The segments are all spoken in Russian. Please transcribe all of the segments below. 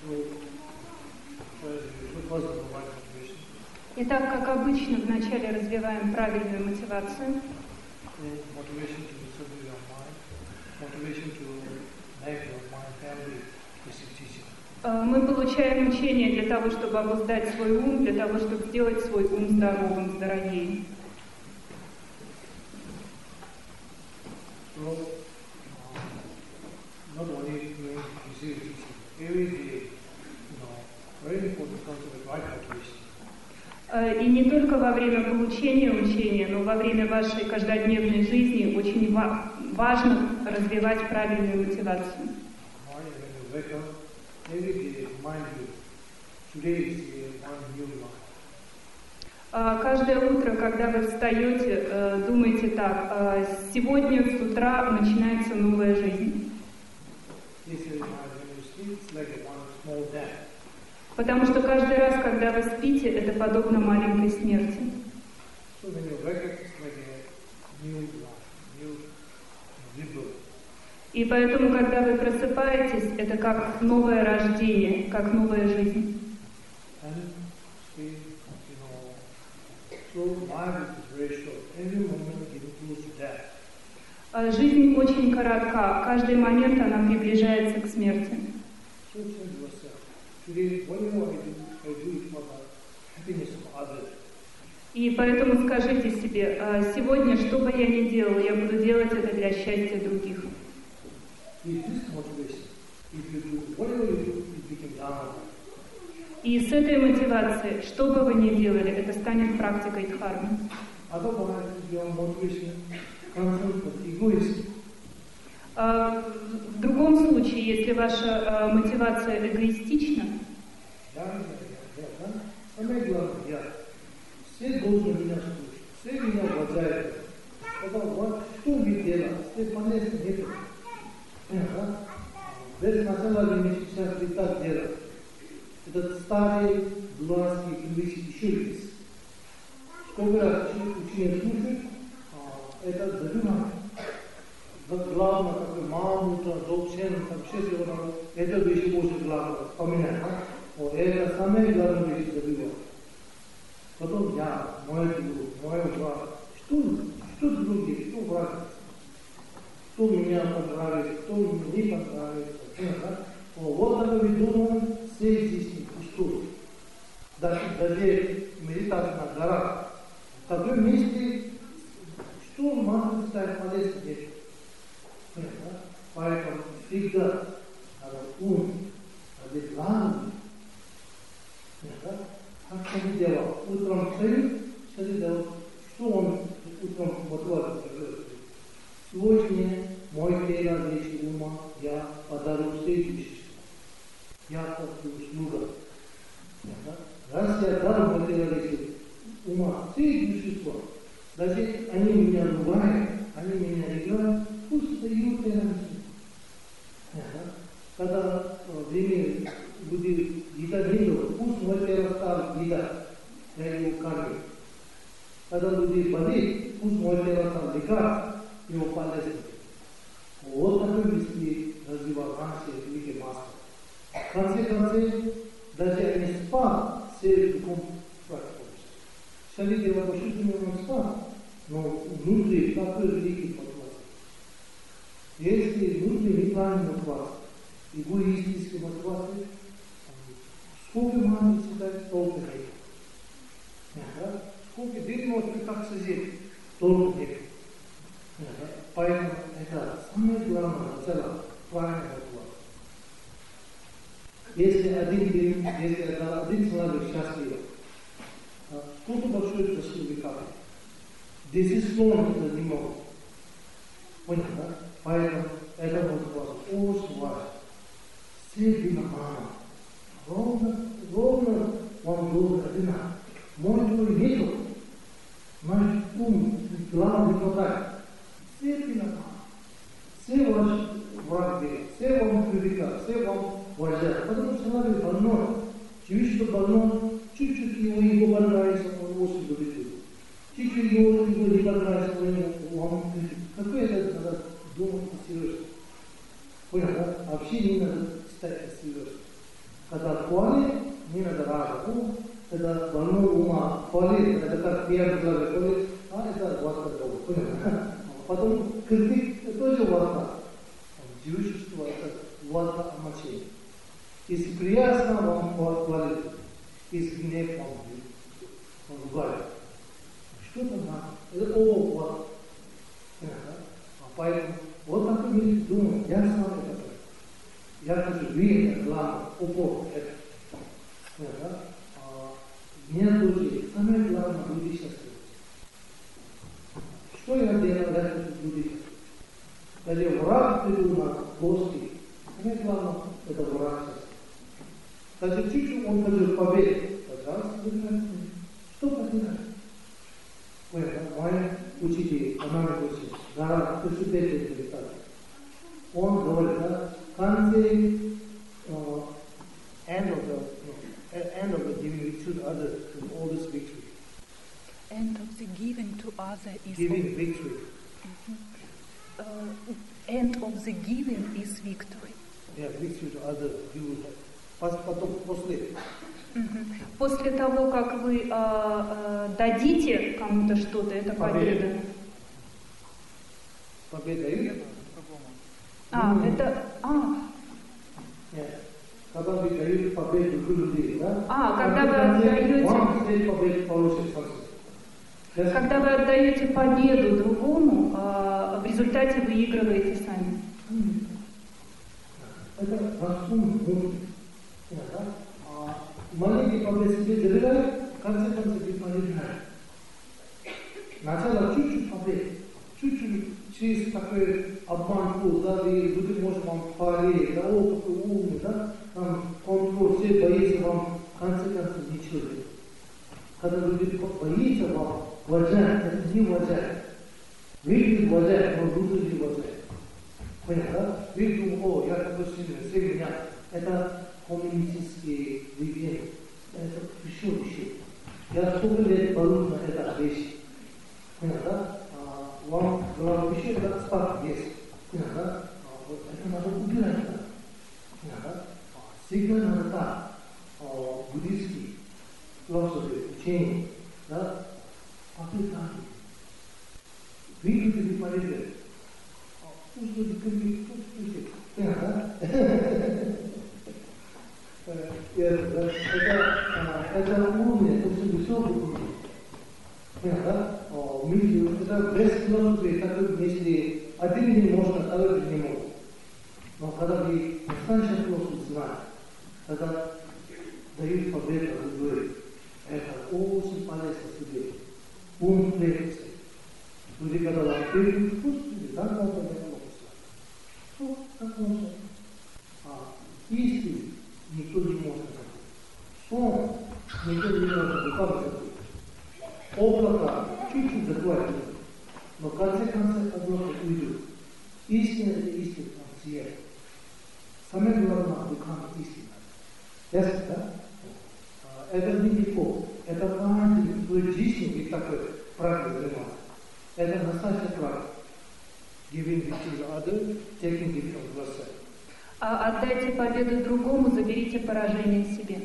Итак, как обычно, вначале развиваем правильную мотивацию. Мы получаем учение для того, чтобы обуздать свой ум, для того, чтобы сделать свой ум здоровым, здоровее. И не только во время получения учения, но во время вашей каждодневной жизни очень важно развивать правильную мотивацию. Каждое утро, когда вы встаете, думайте так: сегодня с утра начинается новая жизнь. Потому что каждый раз, когда вы спите, это подобно маленькой смерти. И поэтому, когда вы просыпаетесь, это как новое рождение, как новая жизнь. Жизнь очень коротка, каждый момент она приближается к смерти. И поэтому скажите себе: сегодня, что бы я ни делал, я буду делать это для счастья других. И с этой мотивацией, что бы вы ни делали, это станет практикой дхармы. В другом случае, если ваша мотивация эгоистична, все должны меня слушать, все меня уважают. Вот что мне делать, все полезно нет. Без начала мне сейчас не так делать. Этот старый дурацкий привычки еще есть. Сколько раз учение слушает, это задумано. Главное, как маму, дочерям, все это вещи очень главное. Вспоминать. Это самое главное вещи забывать. Потом я, мой друг, мой враг. Что другие, что враг? Кто меня понравится, кто мне не понравится. Вот это мы думаем, все здесь пустой. Даже медитация на горах. В таком месте, что может стать полезным детям? Поэтому всегда надо ум, надо главное. Как он делал? Утром встает, делал, что он утром мотивацию делает. Сегодня мой тело, речь ума, я подарю следующее. Я как услуга. Раз я дам мой тело, речь ума, следующее, даже они меня ругают, они меня играют, пусть дают тело. Когда время будет еда не было, пусть мой тело стал еда, я его кормлю. Когда будет болеть, пусть мой тело стал лекарств, его полезно. Вот такой мысли развивал раньше великий мастер. В конце, даже они спал, все духом практикуют. Шали дело пошутил, он спал, но внутри такой великий мотивация. Если внутри неправильная мотивация, эгоистическая мотивация, сколько можно читать, столько нет. Сколько детей может так сидеть, столько нет. Поэтому это самое главное начало правильной мотивации. Если один человек счастлив, сколько большое заслуги капает. 10 слов это не могут. Понятно, да? Поэтому это мотивация очень важна. Все виноваты. Ровно вам должен одинаково. Мой твой нету. Наш ум, главный не хватает. Все виноваты. Все ваши враги, все вам привлекают, все вам уважают. Потому что человек больной. Чуть что больной, чуть-чуть его понравится, он очень любит. Чуть-чуть его не понравится, он вам кричит. Какое это надо думать серьезно? Понял, да? Вообще не надо стать серьезно. Когда хвалит, не надо рада. Это вану ума хвалит, это как первый главе хвалит, а это ватта дова. Понятно? Потом критик тоже ватта. Дьючество это ватта амачи. Если приятно, вам хвалит. Если гнев, вам ругает. Что там надо? Это ватта. Поэтому вот так мы думаем, я сам это. Я хочу видеть, главное, упор это. Меня тоже, самое главное, люди счастливы. Что я делаю, я хочу люди счастливы. Если враг придумал плоский, самое главное, это враг счастливый. Даже чуть-чуть он хочет победы, пожалуйста, выбирайте. Что потерять? Мой учитель, она учит, да, ты сюда он говорит, да, в конце end of the giving to others is always victory. End of the giving to others is Giving victory. End of the giving is victory. Yeah, victory to others. You will have. Потом, после. После того, как вы дадите кому-то что-то, это победа. Победа или? Когда вы даете победу людей, да? Когда вы отдаете... Когда вы отдаете победу другому, в результате выигрываете сами. Это наш ум внутренний. Маленький победы себе добивает, в конце концов вы побеждаете. Сначала чуть-чуть победы, чуть-чуть через такой обманку, да, и люди, может, вам хвалить, да, о, какой умный, да, там, контроль, все боятся вам, в конце концов, ничего нет. Когда люди боятся вам, уважают, это не уважают. Вы уважаете, но люди не уважают. Понятно, да? Вы думаете, о, я такой сильный, все меня. Это коммунистические движения. Это еще. Я сколько лет борюсь на этой вещи. Понятно, да? Вам главное еще это спад есть. Понятно, да? Это надо убирать. Понятно, да? Всегда надо так. Буддийский философия, учение, да? Попытки. Видите, вы полезли. Пусть люди кричат, пусть кричат. Понятно, да? Это уровень, очень высокий уровень. Понятно, да? Это без философии, такой, если один день можно, второй день не может. Но когда вы настоящую философию знаете, тогда дают победу другой. Это очень полезно себе. Ум крепится. Люди, когда вам перейдут, пусть так можно делать. Что? Так можно. Истину никто не может забыть. Сон никто не может забыть. Облако чуть-чуть закроет, но в конце концов облако уйдет. Истина – это истина, там сияет. Самое главное – руками истина. Ясно, да? Это не легко. Это каждый в своей жизни ведь такой практикой занимается. Это настоящая практика. Giving victory to others, taking victory from yourself. Отдайте победу другому, заберите поражение себе.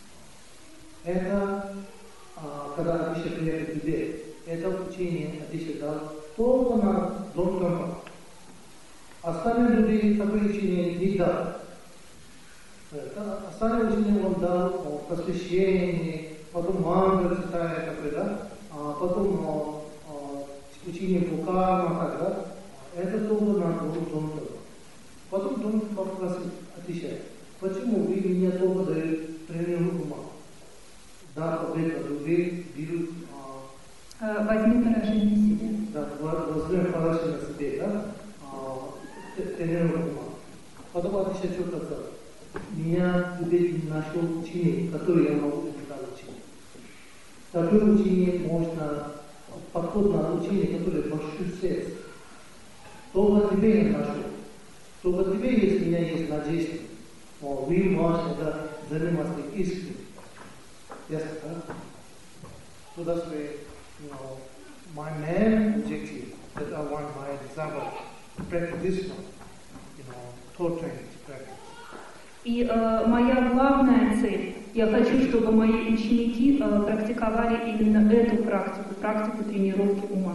Это, когда Адиша приехал к тебе, это учение Адиша дал только на Дом Кампа. Остальные люди такое учение не дал. Остальные учения он дал о посвящении, потом мантры читает, такой, да? Потом учение Букарма, да? Это только на Дом Кампа. Потом Дом попросил Адиша, почему вы меня только даете тренировку ума? Да, победа других берут. Возьми поражение себе. Да, возьми поражение себе, да? Тренировку ума. Потом Адиша что сказал? Меня теперь не нашел ученик, который я могу дать учение. Такое учение можно, подход на учение, которое большое сердце. Только тебе я нашел. Только тебе, если у меня есть надежда, вы можете заниматься искренне. Yes, so that's why, my main objective that I want my disciple to practice this one, thought training to practice. И моя главная цель, я хочу, чтобы мои ученики практиковали именно эту практику, практику тренировки ума.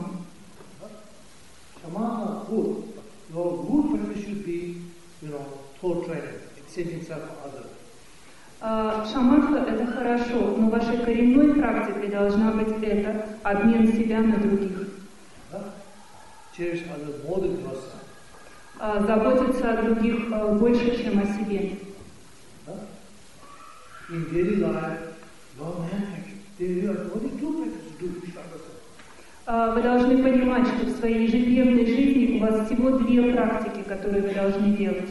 Shamatha good. Your good practice should be, thought training, exchanging self for others. Шаматха — это хорошо, но вашей коренной практикой должна быть это обмен себя на других. Cherish others more than yourself. Заботиться о других больше, чем о себе. In daily life, your man practice. There are only two practices to do. Вы должны понимать, что в своей ежедневной жизни у вас всего две практики, которые вы должны делать.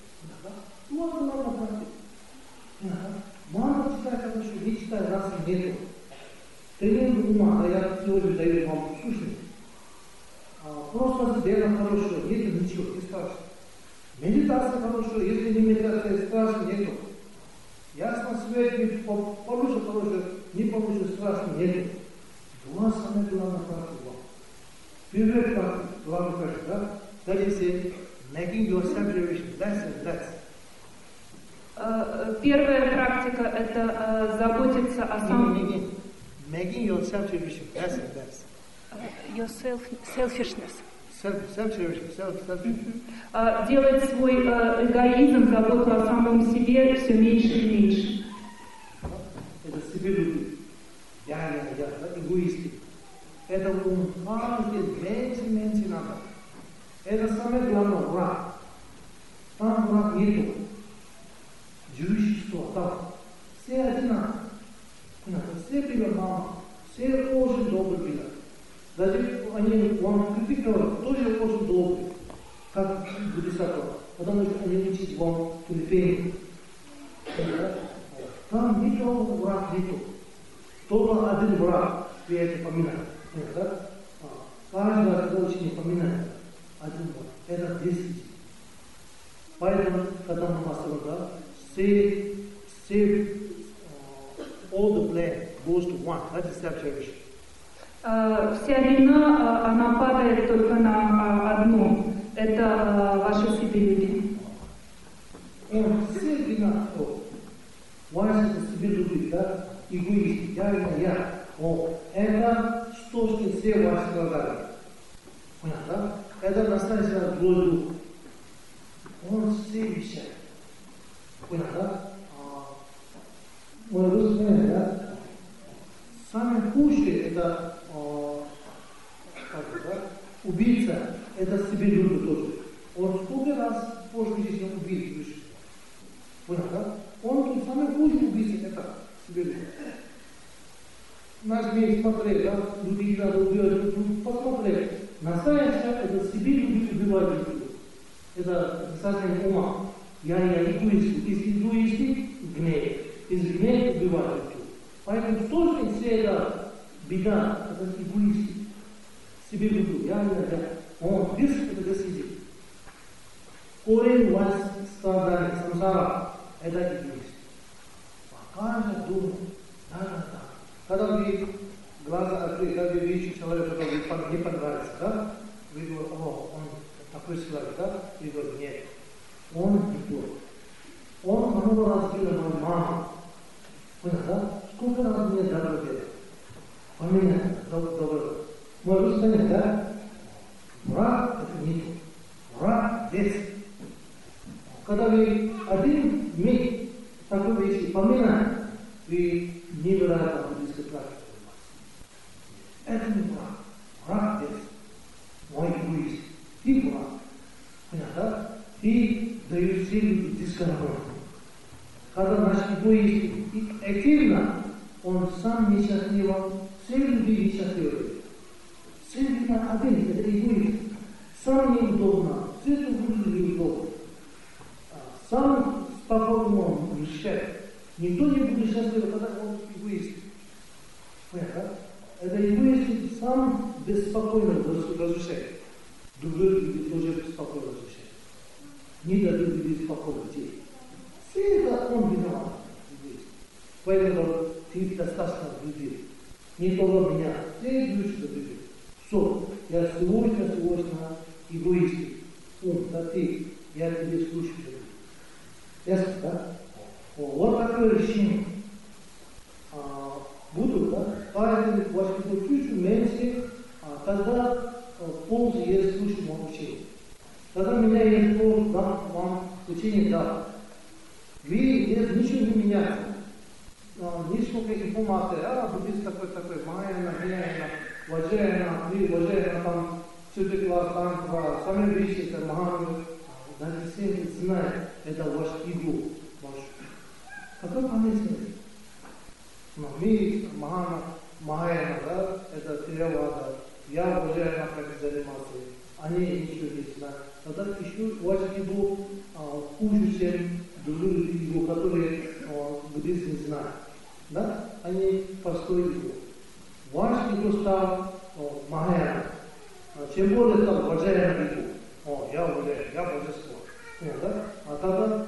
Мало читать, потому что не читать раз и нету. Тренинг ума, я сегодня даю вам слушать. Просто сделано хорошее, нет ничего, не страшно. Медитация хорошая, если не медитация, страшно нету. Ясно, свет, получше хорошее, не получше, страшно нету. Два самых главных практика. Первая практика, главная практика, да? That is making yourself realization less and less. Первая практика — это заботиться о самом... Making yourself realization less and less. Your selfishness. Selfishness. Делать свой эгоизм, заботу о самом себе все меньше и меньше. Это себелюбие. Я, эгоисты. Это меньше надо. Это самое главное, враг. Там враг нету. Жюрищество там. Все одинаково. Все были мама. Все очень добрые были. Даже они вам критиковали, тоже очень добрые. Как Буддисатва. Потому что они учат вам терпение. Там никого враг нету. Только один враг, вы это поминаете. Каждый раз, когда ученик поминает, один враг. Это 10. Поэтому, когда мы мастером, save all the blame goes to one. That is self-realization. Вся вина, она падает только на одно. Это ваше себелюбие. Все вина, ваше себелюбие, да, эгоист, я. Это что, что все ваши страдания. Понятно, да? Это настоящий злой дух. Он все вещает. Понятно, да? Вы знаете, да? Самое худшее это убийца, это себелюбие тоже. Он сколько раз в прошлой жизни убил душу. Понял, да? Он тут самый худший убийца, это себелюбие. Наш мир смотрели, да? Других надо убивать, посмотрели. Настоящее это себелюбие убивает людей. Это сознание ума. Я эгоист. Из эгоисты гнев. Из гнева убивает людей. Поэтому тоже все это беда, это эгоисты. Себе люблю, я. Он без этого сидит. Корень у вас страдания, самсара, это эгоист. Пока же думаю, да. Когда вы глаза открыли, когда вы видите человека, который вам не понравится, да? Вы говорите, он такой человек, да? Вы говорите, нет, он не тот. Он много раз бил мою маму. Понял, да? Сколько раз мне дорого делать? Поменяй, добро. Мой русский, да? Враг это не тот. Враг весь. Когда вы один миг такой вещи поменяете, вы невероятно буддийской практики. Это не враг. Враг весь. Мой эгоист. Ты враг. Понятно, да? Ты даешь силу дискомфорт. Когда наш эгоист активно, он сам несчастливый, все люди несчастливы. Все вина один, это эгоист. Сам неудобно, все другие неудобно. Сам спокойно он решает. Никто не будет счастлив, когда он эгоист. Понятно? Это эгоист сам беспокойно разрушает. Другие люди тоже спокойно разрушают. Не дадут люди спокойно жить. Все это он виноват. Поэтому ты достаточно любил. Не только меня, все души любил. Все, я сегодня эгоист. Да ты, я тебе слушаю. Ясно, да? Вот такое решение. Буду, да? Поэтому воспитывать чуть-чуть меньше, тогда польза есть в случае моего учения. Тогда у меня есть польза, дам вам учение, да. Вы ничего не меняете. Нисколько информации, буддист такой, майна, геяна, ваджена, ваджена, там, все-таки вас там, сами вещи, это махану, даже все знают, это ваш иго, ваш. Какой помыслит? Но мы, махаяна, да, это Теравада, я ваджена, как заниматься, они ничего не знают. Тогда еще ваш иго хуже, чем другие иго, которые буддист не знают. Да? Они простой иго. Ваш иго стал махаяна. Чем более стал ваджаяна иго. Я ваджаяна, я божество. Да? А тогда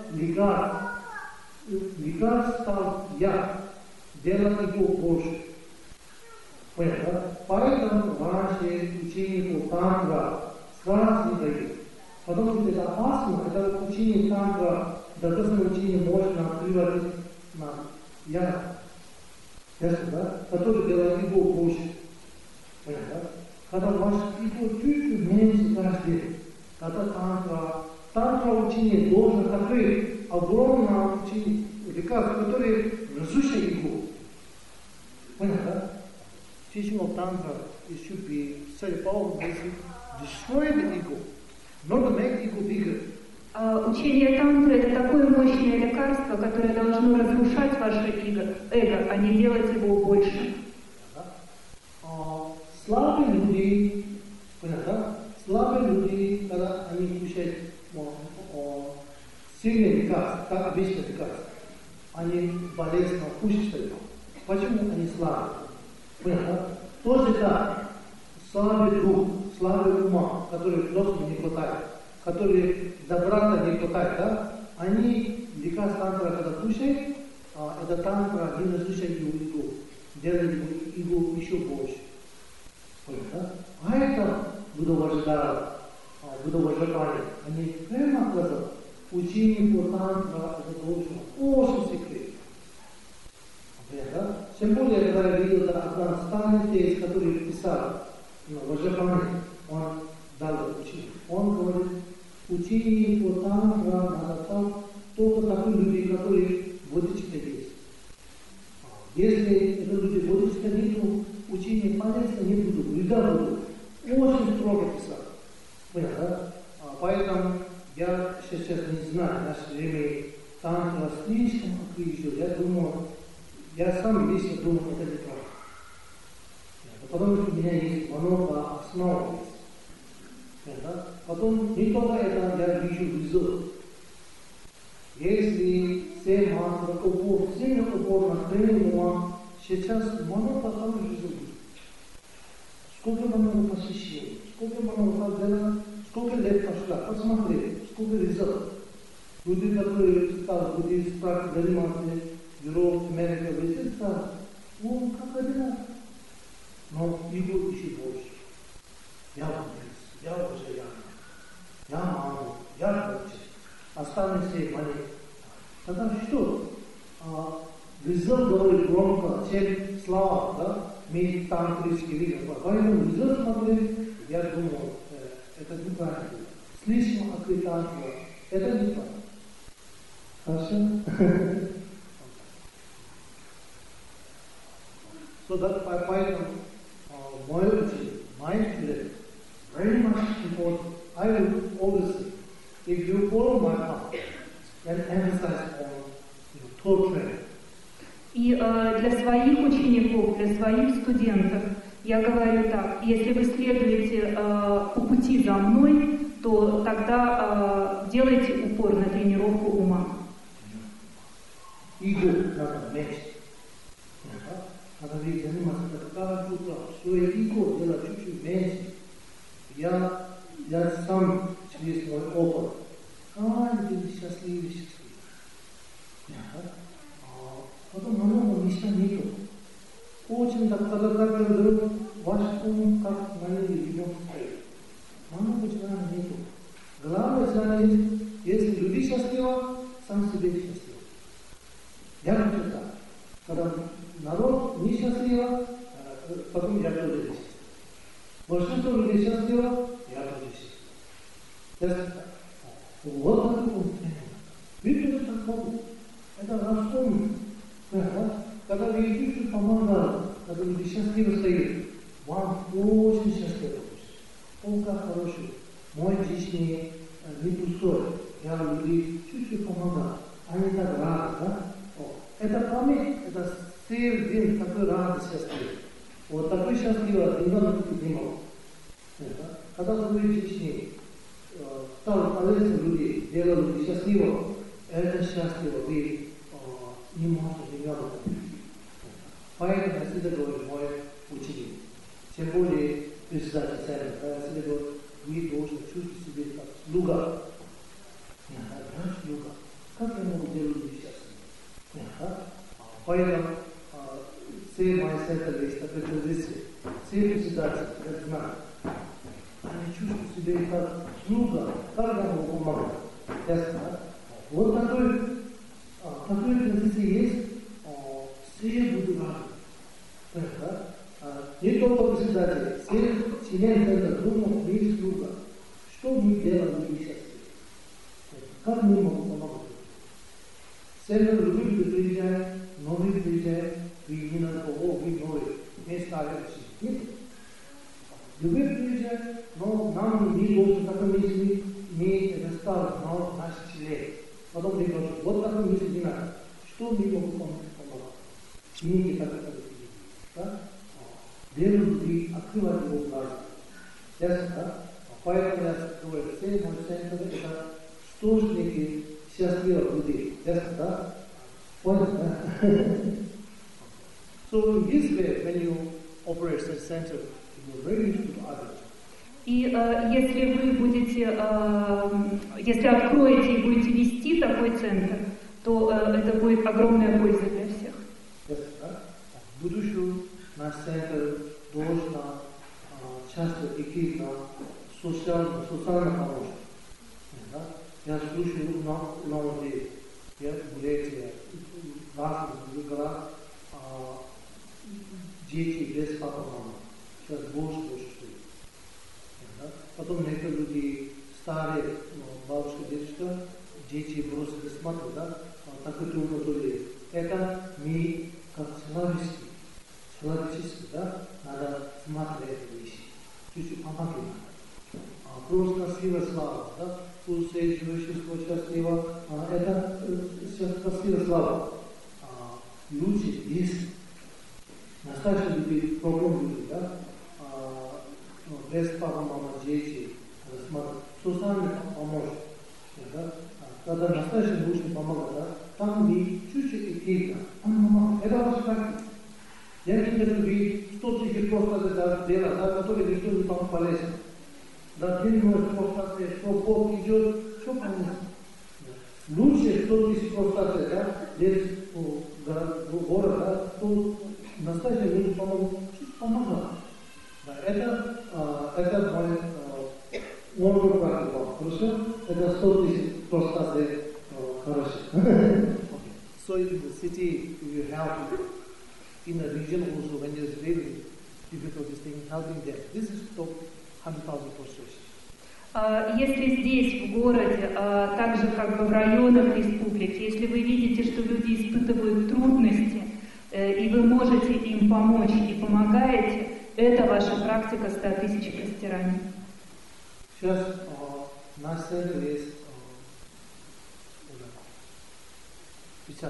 вигар стал я. Делать иго больше. Понятно, да? Поэтому ваши ученику тантра сказ не дают. Потому что это опасно, это учение тантра, доказанное учение можно превратить на я. Ясно, да? Который делает иго больше. Понятно, да? Когда ваш иго чуть-чуть меньше каждый день, тогда тантра учение должен открыть огромное учение, лекарство, которое разрушает иго. Понятно, да? Teaching of Tantra, it should be such a powerful basic, destroy the ego, not to make ego bigger. Учение тантры — это такое мощное лекарство, которое должно разрушать ваше эго, а не делать его больше. Слабые люди, понятно? Слабые люди, когда они кушают сильные лекарства, как обычные лекарства, они болезненно кушают. Почему они слабые? Понятно? Тоже так. Слабый дух, слабый ума, который просто не хватает, который добра-то не хватает, да? Они лекарства тантра, когда кушают, это тантра не разрушает его иго, делает его еще больше. Понятно? А это Будда-Вадждара, Будда-Вадждара, они прямо сказали, учение по тантра это очень секрет. Понятно? Тем более, когда я видел один старый текст, который писал Ваджрапани, он дал учение. Он говорит, учение по тантра надо так, только такие люди, которые бодхичатта есть. Если это люди бодхичатта нету, учение полезно не будут, вреда будут. Очень строго писал. Понятно, да? Поэтому я сейчас не знаю, в наше время тантра слишком окружил. Я думаю, я сам лично думаю, это не правда. Потому что у меня есть много основ. Потом не только это я вижу визу. Если все мантры, все упор на тренинг, сейчас много хороших жизней. Сколько много посещений, сколько много дела, сколько лет прошло, посмотри, сколько результатов. Люди, которые стали буддист, заниматься Европа, Америка, везде стали, как одинаково. Но иго еще больше. Я буддист, я ваджаяна, я маму, я буддист. Остальные все мои. Тогда что? Результат говорит громко, чем слова, да? Мы тантрические видим. Поэтому результат смотреть, я думаю, это неправильно. Слишком открытая, это неправильно. Хорошо? So that поэтому мое учение, my spirit, very much important. I will always say, if you follow my path, then emphasize on thought training. И для своих учеников, для своих студентов я говорю так: если вы следуете по пути за мной, то тогда делайте упор на тренировку ума. Иго надо меньше. Надо ведь заниматься каждый утро, свое эго делать чуть-чуть меньше. Я сам через мой опыт. Каждый день счастливый. Потом много места нету. Очень так, когда говорю, ваш ум как маленький ребенок стоит. Много желания нету. Главное желание, если люди счастливы, сам себе счастлив. Я хочу так. Когда народ несчастлив, потом я тоже счастлив. Большинство людей счастливо, я тоже счастлив. Вот такой он. Видите, что так могут? Это распомнить. Когда вы видите, помогают, когда люди счастливы стоят, вам очень счастливо. Он как хороший. Мой жизнь не пустой. Я люди чуть-чуть помогаю. Они так рады, да? Это память, это целый день такой радость счастливый. Вот такой счастливый недавно не мог. Когда в твоей жизни стало полезно людей, делали людей счастливо, это счастливо ты не можешь не говорить. Поэтому я всегда говорю, мой ученик, тем более председатель церкви, я всегда говорю, вы должны чувствовать себя как слуга. Я слуга. Как я могу делать людей счастливы? Поэтому все мои церкви есть такой традиции, все председатели, я знаю, они чувствуют себя как слуга, как я могу помогать. Ясно? Вот такой традиции есть, все будут рады. Не только председатели, все члены церкви думают, мы слуга. Что мы делаем люди счастливы? Как мы можем помогать? Церковь люди приезжают, новые приезжают, вы не надо, вы новые, не старые. Нет. Любые приезжают, но нам не должен такой мысли, не это старый, но наши члены. Потом мы говорим, вот такой мысли не надо. Что мы можем помогать? Имейте как это да? Веру любви, открывать его глаза. Ясно, да? Поэтому я говорю, все мои центры это источники счастливых людей. Ясно, да? Понял, да? So in this way, when you operate such center, you're very useful to others. И если вы будете, если откроете и будете вести такой центр, то это будет огромная польза для всех. Ясно, да? В будущем наш центр должен часто идти на социальную помощь. Да? Я слушаю много людей, я гуляю в разных городах, дети без папы, мамы. Сейчас больше стоит. Да? Потом некоторые люди старые, бабушка, дедушка, дети просто смотрят, да? Такой трудно тоже. Это мы как человеческий, да? Надо смотреть эти вещи. Чуть-чуть помогать надо. Просто красивая слава, да? Пусть живущество счастливо, это красивая слава. Люди есть. Настоящие люди, проблемы люди, да? Без папа, мама, дети, смотрят. Социальная помощь, да? Когда настоящие люди помогают, да? Там мы чуть-чуть идти, это ваша практика. Я не говорю, вы 100 тысяч просто делать, да, которые никто не полезен. Да, ты можешь просто что Бог идет, что полезно. Лучше 100 тысяч просто, да, здесь в город, да, что настоящие люди помогут, чуть помогают. Да, это мой опыт практика. Хорошо? Это 100 тысяч просто хорошо. So in the city, you have in the region also when there is really difficult thing, helping them. This is top 100,000 frustration. Если здесь, в городе, так же, как бы в районах республики, если вы видите, что люди испытывают трудности, и вы можете им помочь и помогаете, это ваша практика 100 тысяч простираний. Сейчас наш центр есть 50.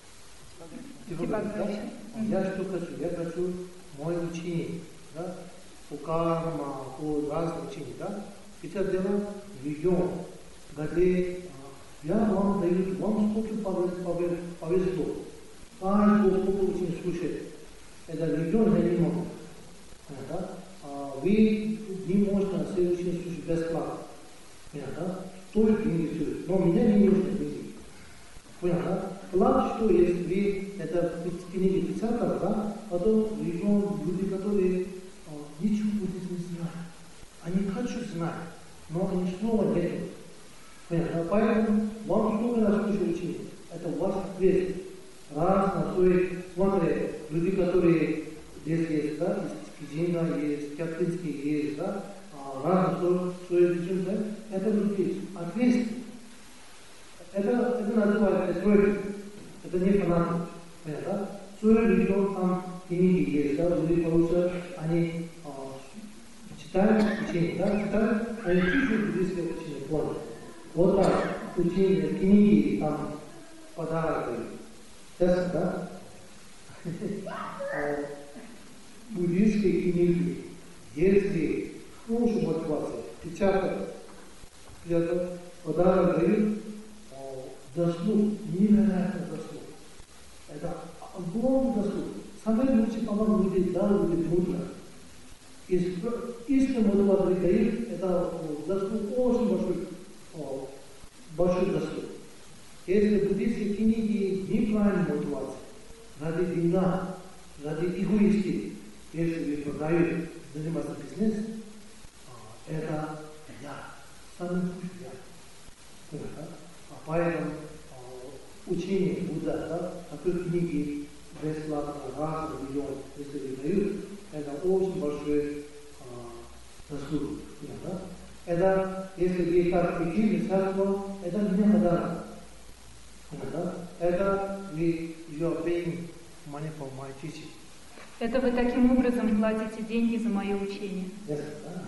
Я что хочу? Я хочу мой ученик, да? У карма, у разных учеников, да? Сейчас делаем регион, где я вам даю, вам сколько повезло. Каждый сколько очень слушает. Это регион я не могу. Да? Вы не можете все очень слушать бесплатно. Да? Только деньги стоит. Но меня не нужно деньги. Понял, да? Плат, что если вы это в книге 50, да? Потом регион, люди, которые ничего здесь не знают. Они хотят знать, но они снова делают. Поэтому вам сколько раз слушать учеников? ответственность. Раз на свой, смотри, люди, которые здесь есть, да, из Кизина есть, Кяптинский есть, да, раз на свой режим, да, это люди ответственность. Это называется тройка. Это не фанатик. Понятно? Свой режим там книги есть, да, люди получают, они читают учение, да, читают, они чувствуют буддийское учение, понял. Вот так, учение, книги, там, подарок, ясно, да? Буддийские книги, если хорошую мотивацию, печатают, подарок дают, заслуг, невероятно заслуг. Это огромный заслуг. Самый лучший помог людей, дал людей трудно. Искренне мотивацию дают, это заслуг очень большой заслуг. Если буддийские книги неправильной мотивации, ради деньга, ради эгоистики, если вы продаете, заниматься бизнесом, это я, самый худший я. Поэтому учение Будда, да, такие книги бесплатно, раз в миллион, если вы дают, это очень большой заслуг. Да? Это, если вы как эфир, это не подарок. Это you are paying money for my teaching. Это вы таким образом платите деньги за мое учение. Yes.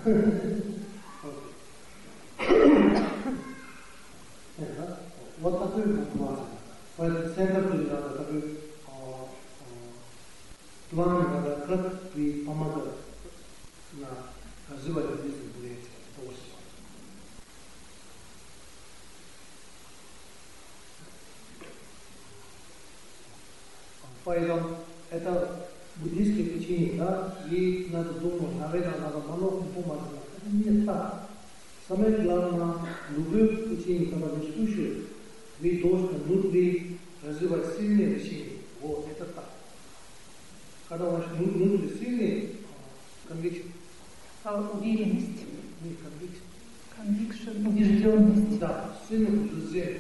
Вот такой мотивация. Поэтому центр тоже надо такой план надо, как вы помогаете на развивать бизнес будете. Поэтому это буддийское учение, да, и надо думать, наверное, надо много помогать. Это не так. Самое главное, любое учение, когда вы слушаете, вы должны внутри развивать сильные решения. Вот, это так. Когда у вас внутри сильные conviction. Уверенность. Не conviction. Conviction, убежденность. Да, сильное убеждение.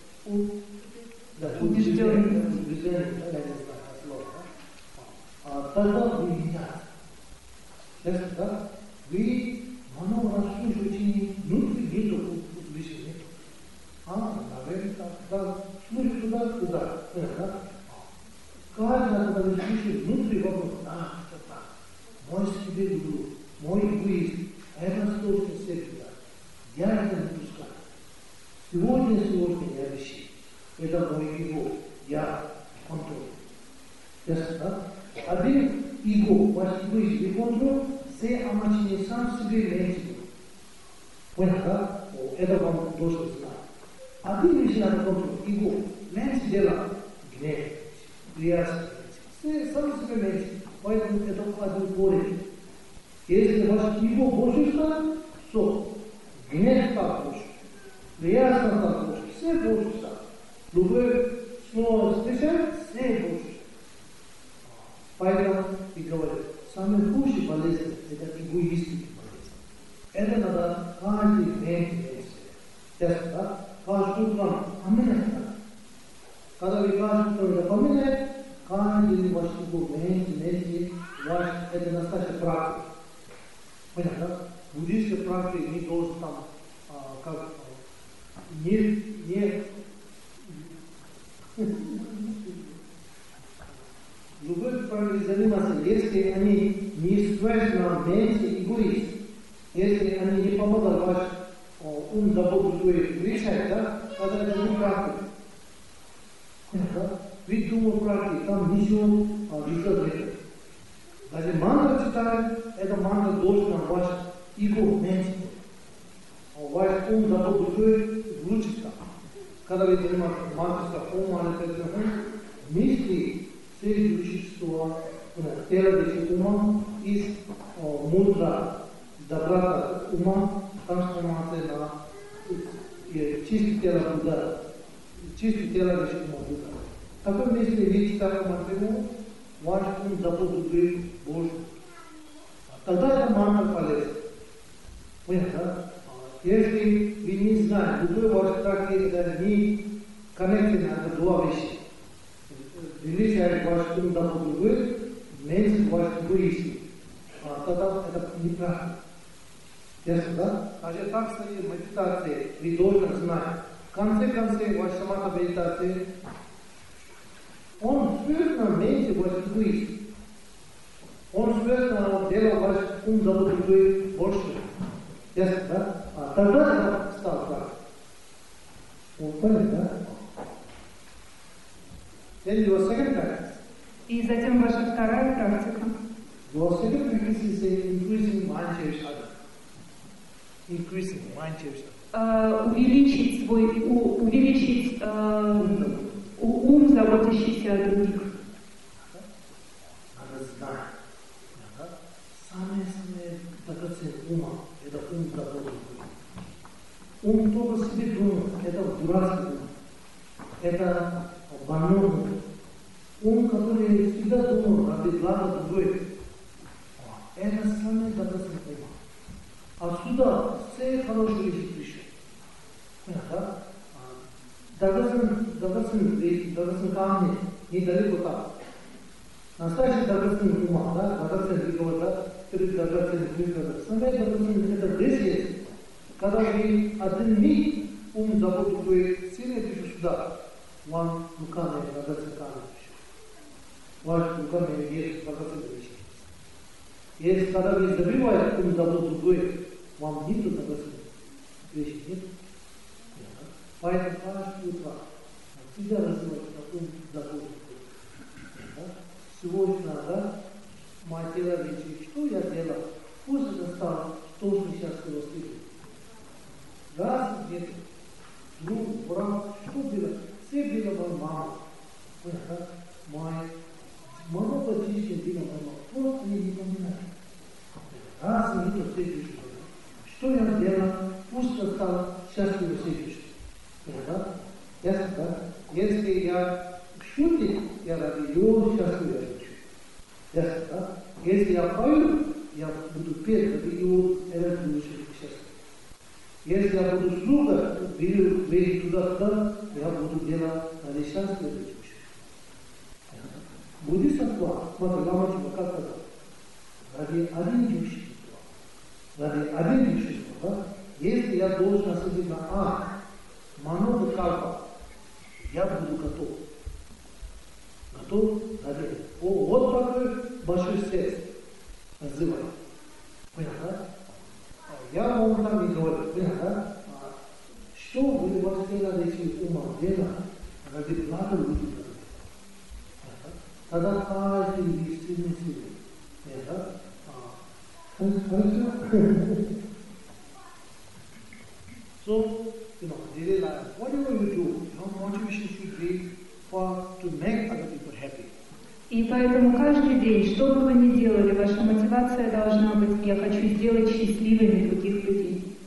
Да, убежденность. Убеждение, да, я не знаю, слово, да. Тогда вы меняете. Ясно, да? Вы много раз слушаете, внутри нету убеждения. Наверное, да, слушай туда, да? Каждый, когда вы слушаете, внутри вопрос, да, это так. Мой себе люблю, мой эгоизм, это сложно себя. Я это не пускаю. Сегодня сложно я решил. Это мой эго, я контроль. Ясно, да? Один эго, ваш эгоизм и контроль, все амачные сам себе меньше. Понял, да? Это вам должно знать. Один вещь надо контроль, эго, меньше дела, гнев, приязнь, все сам себе меньше. Поэтому это один корень. Если ваш эго больше стал, все, гнев стал больше, приязнь стал больше, все больше стал. Любовь снова встречает, все больше. Поэтому и говорят, самый худший болезнь – это эгоистический болезнь. Это надо каждый день делать. Ясно, да? Каждый утром поминать надо. Когда вы каждый утром это поминаете, каждый день ваш эго меньше, это настоящая практика. Понятно, да? Буддийская практика не должен там, любой практикой заниматься, если они не строят нам меньше эгоист, если они не помогают ваш ум заботу свою решать, да, тогда это не практика. Да? Ведь думаю практики, там ничего результата нет. Даже мантра читают, эта мантра должна ваш эго меньше. Ваш ум заботу свою улучшить. Когда вы занимаетесь мантрой, мысли следующие существа, тело ума из мудра, доброта ума, трансформация на чистое тело Будда, чистое тело ума Будда. Такой мысли вы читаете мантру, ваш ум заботу свою больше. Тогда это мантра полезна. Понятно, да? Если вы не знаете, любой ваш практика это не коннективно, это два вещи. решает ваш ум того другой, меньше ваш эгоизм. Тогда это неправильно. Ясно, да? Значит, так стоит медитация, вы должны знать. В конце вашей самата-медитации, он совершенно меньше ваш эгоизм. Он совершенно делал ваш ум того другой больше. Ясно, да? Тогда это стал так. Вот понятно, да? Then your second practice. И затем ваша вторая практика. Your second practice is increasing mind share sadhana. Increasing mind share sadhana. Увеличить ум, заботящийся о других. Надо знать. Самое драгоценное ума – это ум заботы. Ум только себе думает, это дурацкий ум. Это больной ум. Ум, который всегда думал ради блага другой. Это самое драгоценное ума. Отсюда все хорошие вещи пришли. Да? Драгоценные камни недалеко там. Настоящий драгоценный ума, да? Драгоценный веков, да? Драгоценный веков. Самое драгоценное это здесь есть. Когда вы один миг ум заботу сильно пишут сюда, вам руками драгоценный камень пишут. Ваш руками есть драгоценные вещи. Если когда вы забиваете ум заботу другой, вам нету драгоценных вещей, нет? Поэтому каждое утро всегда развивать ум заботу другой. Сегодня, да, моя тело лечит, что я делал? Пусть это стало, что же сейчас следует. Раз где-то, друг, брат, что было? Все было мама. Понятно? Моя мама почти была мама. Вот они не поминают. Раз где-то все пишут. Что я делал? Пусть это стало, счастливо все пишут. Понятно? Ясно, да? Если я шутит, я ради его счастливо шучу. Ясно, да? Если я пою, я буду петь ради его счастливо. Если я буду слуга, верить туда-туда, я буду делать ради счастья. Бодхисаттва, смотри, Ламачева как сказал, ради один вещества. Ради один вещества, да? Если я должен осудить на Манова Кальпа, я буду готов. Готов ради. Вот такой большой сердце называют. Понятно? Я вам там не говорю, понятно? Что вы вообще надо идти ума делать ради блага людей? Тогда каждый есть сильный силы. Понятно? Хорошо? So, daily life, whatever you do, motivation should be to make other people happy. И поэтому каждый день, что бы вы ни делали, ваша мотивация должна быть: я хочу сделать счастливыми других людей.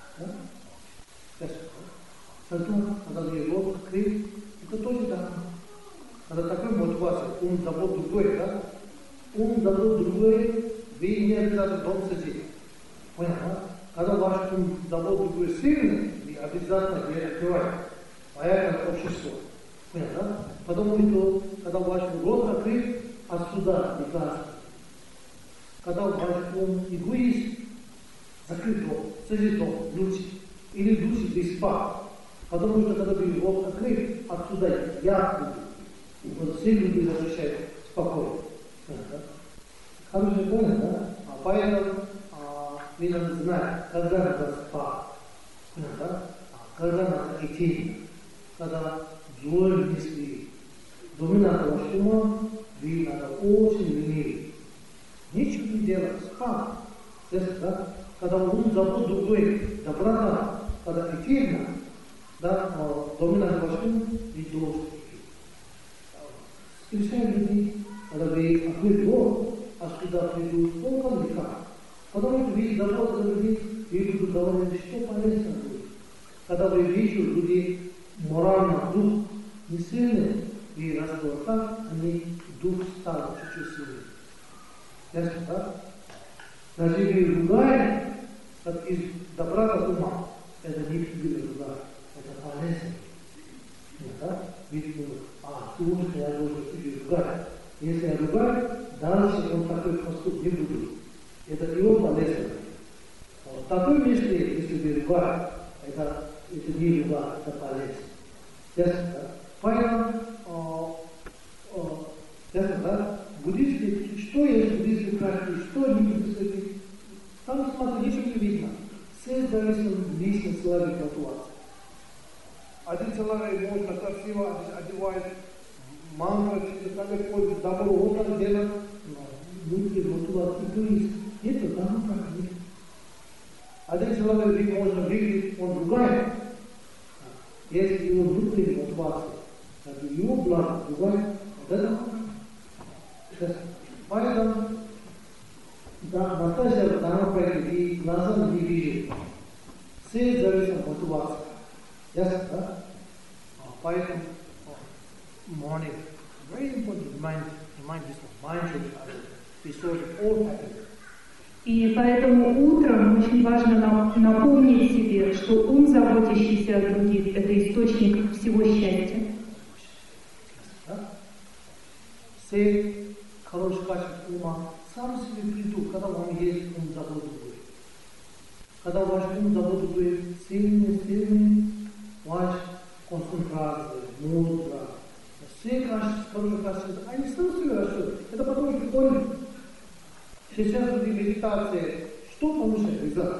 Когда вы его открыли, это тоже да. Когда такая мотивация, ум забот другой, да? Ум забот другой, вы не обязательно дом сидите. Понятно? Когда ваш ум забот другой сильный, вы обязательно дверь открываете. Поэтому общество. Понятно? Потому что, когда ваш рот открыт, отсюда лекарство. Когда ваш ум эгоист, закрыт рот, сидит дом, лучше. Или лучше без спа. Потому что, когда вы рот открыт, отсюда я буду. И вот все люди возвращают спокойно. Хороший понял, да? Поэтому вы надо знать, когда надо спать. Да? Когда надо идти. Когда злой мысли. Доминантного шума, вы надо очень ленивы. Ничего не делать, спать. Да? Когда ум забыл другой, доброта, когда эфирно, да, доминантного шума, вы должны. Встречаем людей, когда вы открыли рот, а сюда придут полка века. Потому что вы заботы за людей, вы будут говорить, что полезно будет. Когда вы видите людей морально, дух не сильный, вы разговор так, они дух стал чуть-чуть сильнее. Ясно, да? Даже вы ругаете, как из добра ума, это не вы ругаете, это полезно. Да? Вы думаете, думаешь, я должен тебе ругать. Если я ругаю, дальше он такой поступ не будет. Это его полезно. В таком месте, если вы ругаете, это не ругать, это полезно. Ясно, да? Поэтому, ясно, да? Буддисты, что есть буддистские практики, что не буддистские, там, смотри, ничего не видно. Все зависит от личной человека ситуации. Один человек можно красиво одевает, мантры, человек ходит, добро, вот так делает, люди, мотивации, то есть, это давно как нет. Один человек можно выглядеть, он ругает, если его внутренняя мотивация, это его благо, ругает, вот это поэтому, да, настоящая данная проекта и глаза не видит. Все зависит от мотивации. Ясно, да? Поэтому, morning, very important to remind this mind should be source of all happiness. И поэтому утром очень важно напомнить себе, что ум, заботящийся о других, это источник всего счастья. Все хорошие качества ума сам себе придут, когда вам есть ум заботы будет. Когда ваш ум заботы будет сильный, ваш концентрация, мудрость, все качества, хорошие качества, они сами себе растут. Это потом приходит. Сейчас в медитации, что получает результат?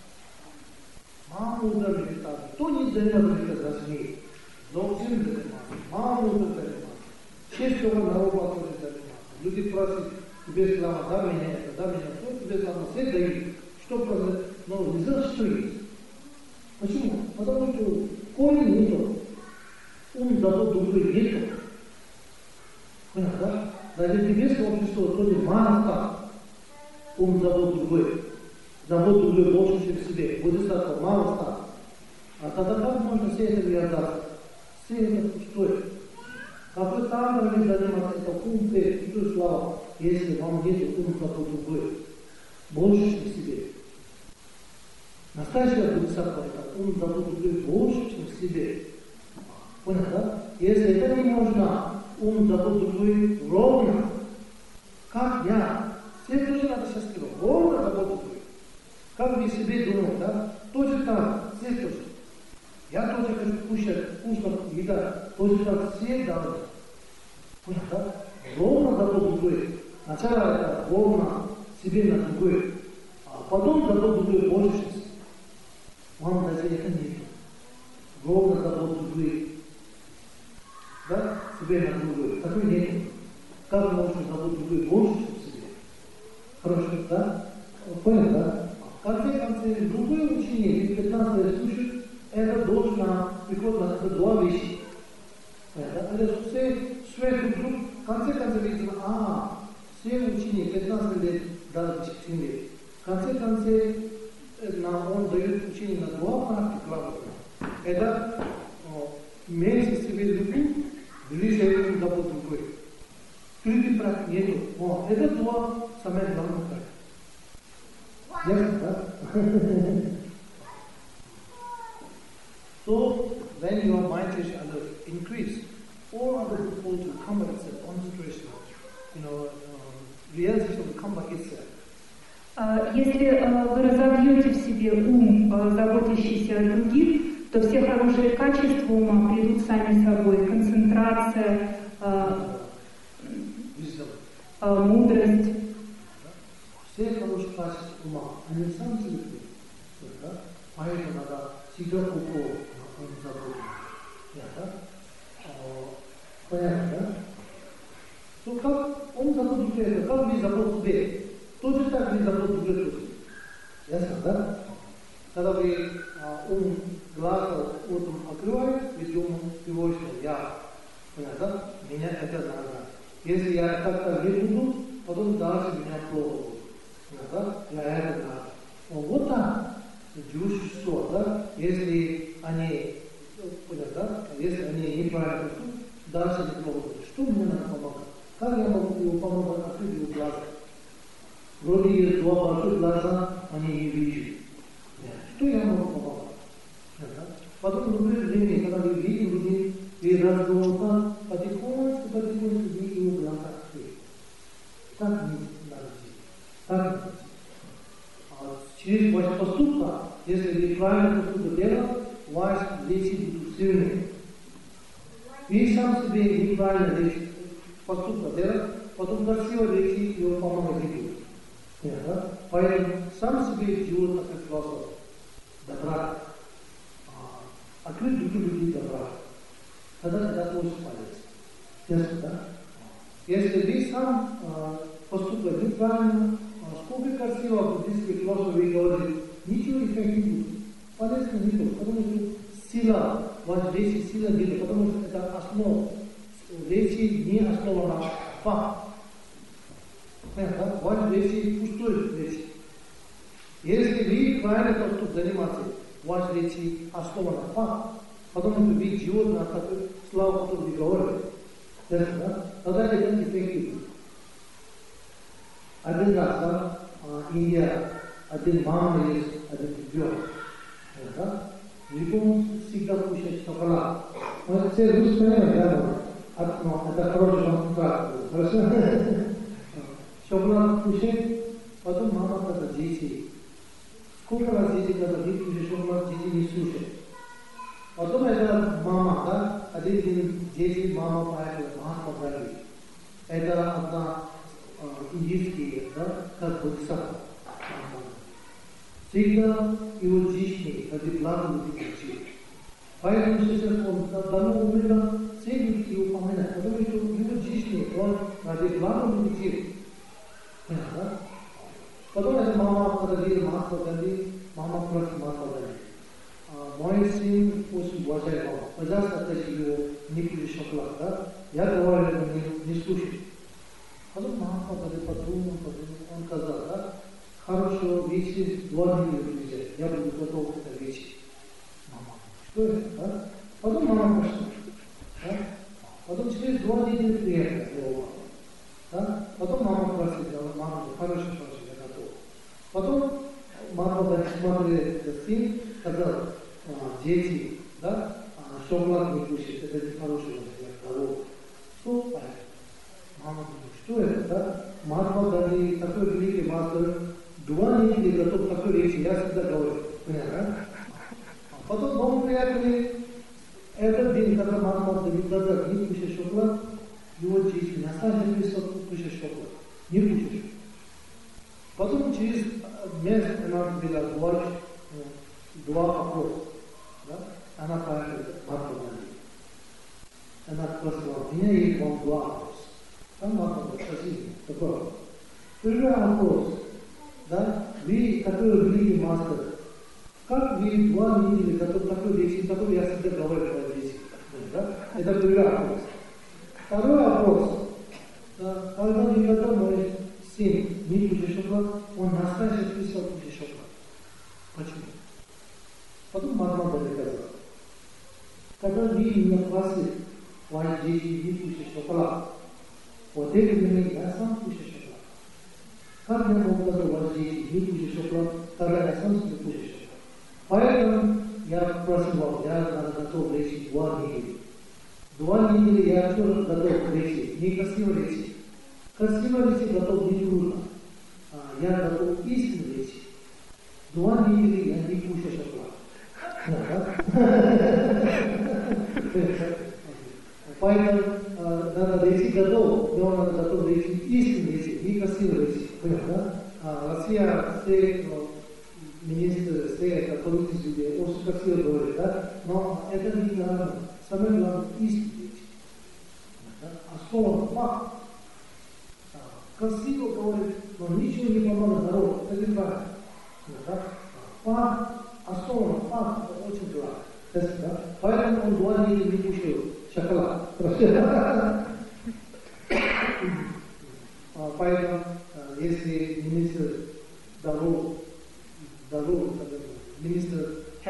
Мало медитации. Кто не занимается медитацией? Зовсім занимается. Мало занимается. Честь того народа тоже занимается. Люди просят, тебе слава, да меня это, да меня то, тебе слава, все дают. Что просто, но результат что есть? Почему? Потому что корень нету. Ум забот другой нету. Понятно, да? Даже небесное общество тоже мало так. Ум забот другой больше, чем в себе. Бодхисаттва мало стало. А тогда как можно все это реализовать? Все это пустое. Как вы там не занимаетесь, это ум ты, слава, если вам нет ум забот другой. Больше, чем в себе. Настоящая бодхисаттва это ум забот другой больше, чем в себе. Понял, да? Если это не можно, ум забот другой ровно, как я, все тоже надо сейчас делать, ровно работать. Как вы себе думаете, да? Точно так, все тоже. Я тоже хочу кушать вкусно еда, точно так все должны. Понял, да? Ровно забот другой. Сначала это ровно себе на другой, а потом забот другой больше. Вам даже это нет. Ровно забот другой. Да? Себе на другой. Такой нет. Как можно забот другой больше, чем себе? Хорошо, да? Понял, да? В конце, другое учение, 15 лет слушать, это должно приходить на два вещи. Это все друг, в конце видно, все учения 15 лет, даже 7 лет. В конце, он дает учение на два практики главных. Это меньше себе любви, ближе к заботу другой. Третий практик нету. Это два самых главных практик. Yes, so, when your meditation others increase, all other people to come back itself, concentration, realization will come back itself. Если вы разовьете в себе ум, заботящийся о других, то все хорошие качества ума придут сами собой. Концентрация, мудрость. Все хорошие качества ума, они сами себе придут. Поэтому надо всегда ум заботить. Понятно, да? То как ум заботит это, как вы заботите себе? Тоже так вы заботите тоже. Ясно, да? Когда вы ум глаза утром открываете, вы думаете, что я. Понятно, да? Меня это надо. Если я как-то не буду, потом дальше меня плохо будет. Да? Я это надо. Вот так. Чувство, да? Если они, да? Если они неправильно растут, дальше не плохо будет. Что мне надо помогать? Как я могу его помогать открыть его глаза? Вроде есть два больших глаза, они не видят. Что я могу помогать? Да? Потом в другое время, когда вы видите людей, вы разговариваете, потихоньку Так не надо жить. Так через ваш поступка, если вы правильно поступок делаете, ваши речи будут сильны. Вы сам себе неправильно речи поступка делаете, потом красиво речи его помогает. Поэтому сам себе живет как философ. Добра. Открыть других людей добра. Тогда это очень полезно. Ясно, да? Если вы сам поступаете неправильно, сколько красиво буддийские философы говорят, ничего эффекта не будет. Полезно не будет, потому что сила, ваша речь сила не будет, потому что это основа. Речи не основана на факт. Понятно? Ваша речь пустой речь. Если вы правильно поступ занимаетесь, ваша речь основана на факт, потому что вы живете на такой славу, которую вы говорите. Да? Тогда это не эффективно. Один раз, Индия, один мама есть, один ребенок. Ребенок всегда кушает шоколад. Все русские, да? Это хороший концентрат. Хорошо? Шоколад кушает, потом мама когда дети. Сколько раз дети, когда вы кушаете шоколад, дети не слушают. Потом это мама, да? Один день дети, мама поехала, мама поговорит. Это одна индийская, да, как бодхисаттва. Всегда его жизни, ради блага людей учит. Поэтому сейчас он давно умер, все люди его поминают, потому что его жизни он ради блага людей. Понятно? Потом это мама подарила масло дали, мама просит масло дали. Мой сын очень уважает маму. Пожалуйста, отдайте его, не кушай шоколад, да? Я говорю, не слушай. Потом мама подумал, он сказал, да? Хорошо, вещи 2 недели, я буду готов к этой вещи. Мама, что это, да? Потом мама пошла, да? Потом через 2 недели приехала, да? Потом мама просила, мама, хорошо, я готов. Потом мама смотрит, сын сказал, дети, да? Шоколад не кушает, это не хороший разговор. Что это? Мама думает, что это, да? Мама дали такой великий мастер, 2 недели готов к такой речи, я всегда говорю. Понятно? Потом дома приехали, этот день, когда мама дали не кушать шоколад, его жизнь, оставили высоко кушать шоколад. Не кушать. Потом через месяц она была два вопроса. Да? Она поехала к Махатме. Она спросила, у меня есть вам 2 вопроса. Там Махатме, спасибо, такой вопрос. Первый вопрос. Да? Вы такой великий мастер. Как вы 2 недели готовы такой речи, такой я всегда говорю про речи. Да? Это первый вопрос. Второй вопрос. Да? Когда никогда мой сын не кушает шоколад, он настоящий писал кушать шоколад. Почему? Потом мама сказала, когда вы меня просите, ваши дети не кушают шоколад, вот это время я сам кушаю шоколад. Как я могу сказать, ваши дети не кушают шоколад, когда я сам себе кушаю шоколад? Поэтому я просил вас, я готов речи 2 недели. 2 недели я тоже готов речи, не красиво речи. Красиво речи готов не трудно. Я готов истинно речи. 2 недели я не кушаю шоколад. Поэтому надо речи готов, но надо готов речи истинно речи, не красиво речи. Понятно? Россия все министры, все политические люди очень красиво говорят, да? Но это не главное. Самое главное истинно речи. Основа факт. Красиво говорит, но ничего не помогает народу. Это неправильно. Факт, основа факт, это очень главное. Поэтому он 2 недели не кушал шоколад. Поэтому, если министр министр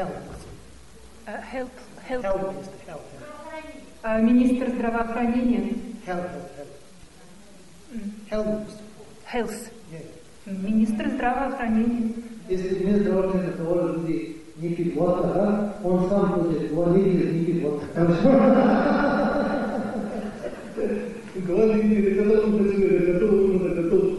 Министр здравоохранения. Health. Министр здравоохранения. Если министр здравоохранения говорит, люди не пьют водку, да? Он сам будет 2 недели не пьет водку. 2 недели, когда он готов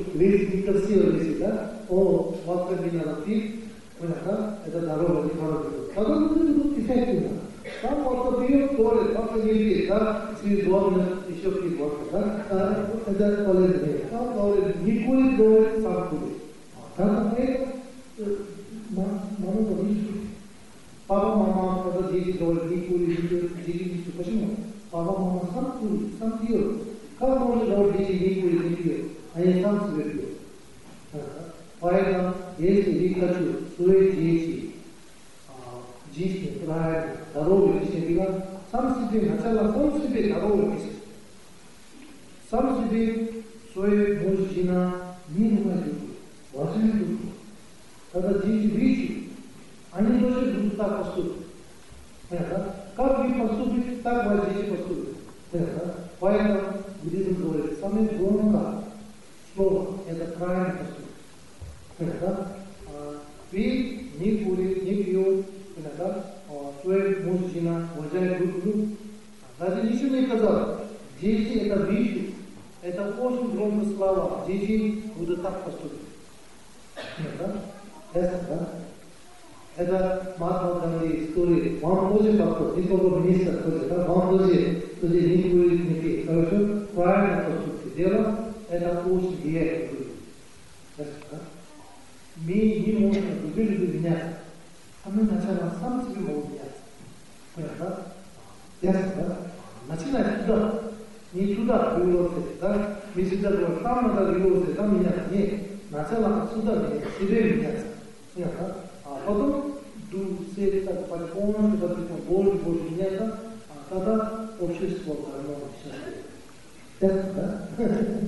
это полезно. Там говорит, не курит, говорит, сам курит. Там это, мама говорит, папа, мама, когда дети говорят, не курит, дети не курит. Почему? Папа, мама сам курит, сам пьет. Как можно говорить, дети не курит, не пьет? Они сам себе пьют. Поэтому, если вы хотите свои дети, жизнь правильно, здоровье, жизнь, сам себе, сначала сам себе здоровье мысли. Сам себе свой муж, жена, минимум любовь, важную любовь. Когда дети видят, они тоже будут так поступить. Понятно? Как вы поступите, так ваши дети поступят. Понятно? Поэтому буддизм говорит, самое главное слово – это правильно поступить. Понятно? Вы не курите, не пьете, понятно? Свой муж, жена, уважает друг друга. Даже ничего не сказал. Дети это видят. Это очень громкие слова. Дети будут так поступить. Да? Ясно, да? Это Махатма Ганди история. Вам тоже подходит. Не только министр тоже, да? Вам тоже не курит, не пьет. Хорошо? Правильно поступить. Дело это очень влияет. Ясно, да? Мы не можем друг меняться. А мы сначала сам себе можем меняться. Понятно? Ясно, да? Начинай туда. Не туда велосипед, да? Мы всегда говорим, там надо велосипед, там меняться. Нет, сначала отсюда меняться, себе меняться. Понятно? А потом все так полностью, больше меняться, а тогда общество гармонично счастливо. Ясно, да?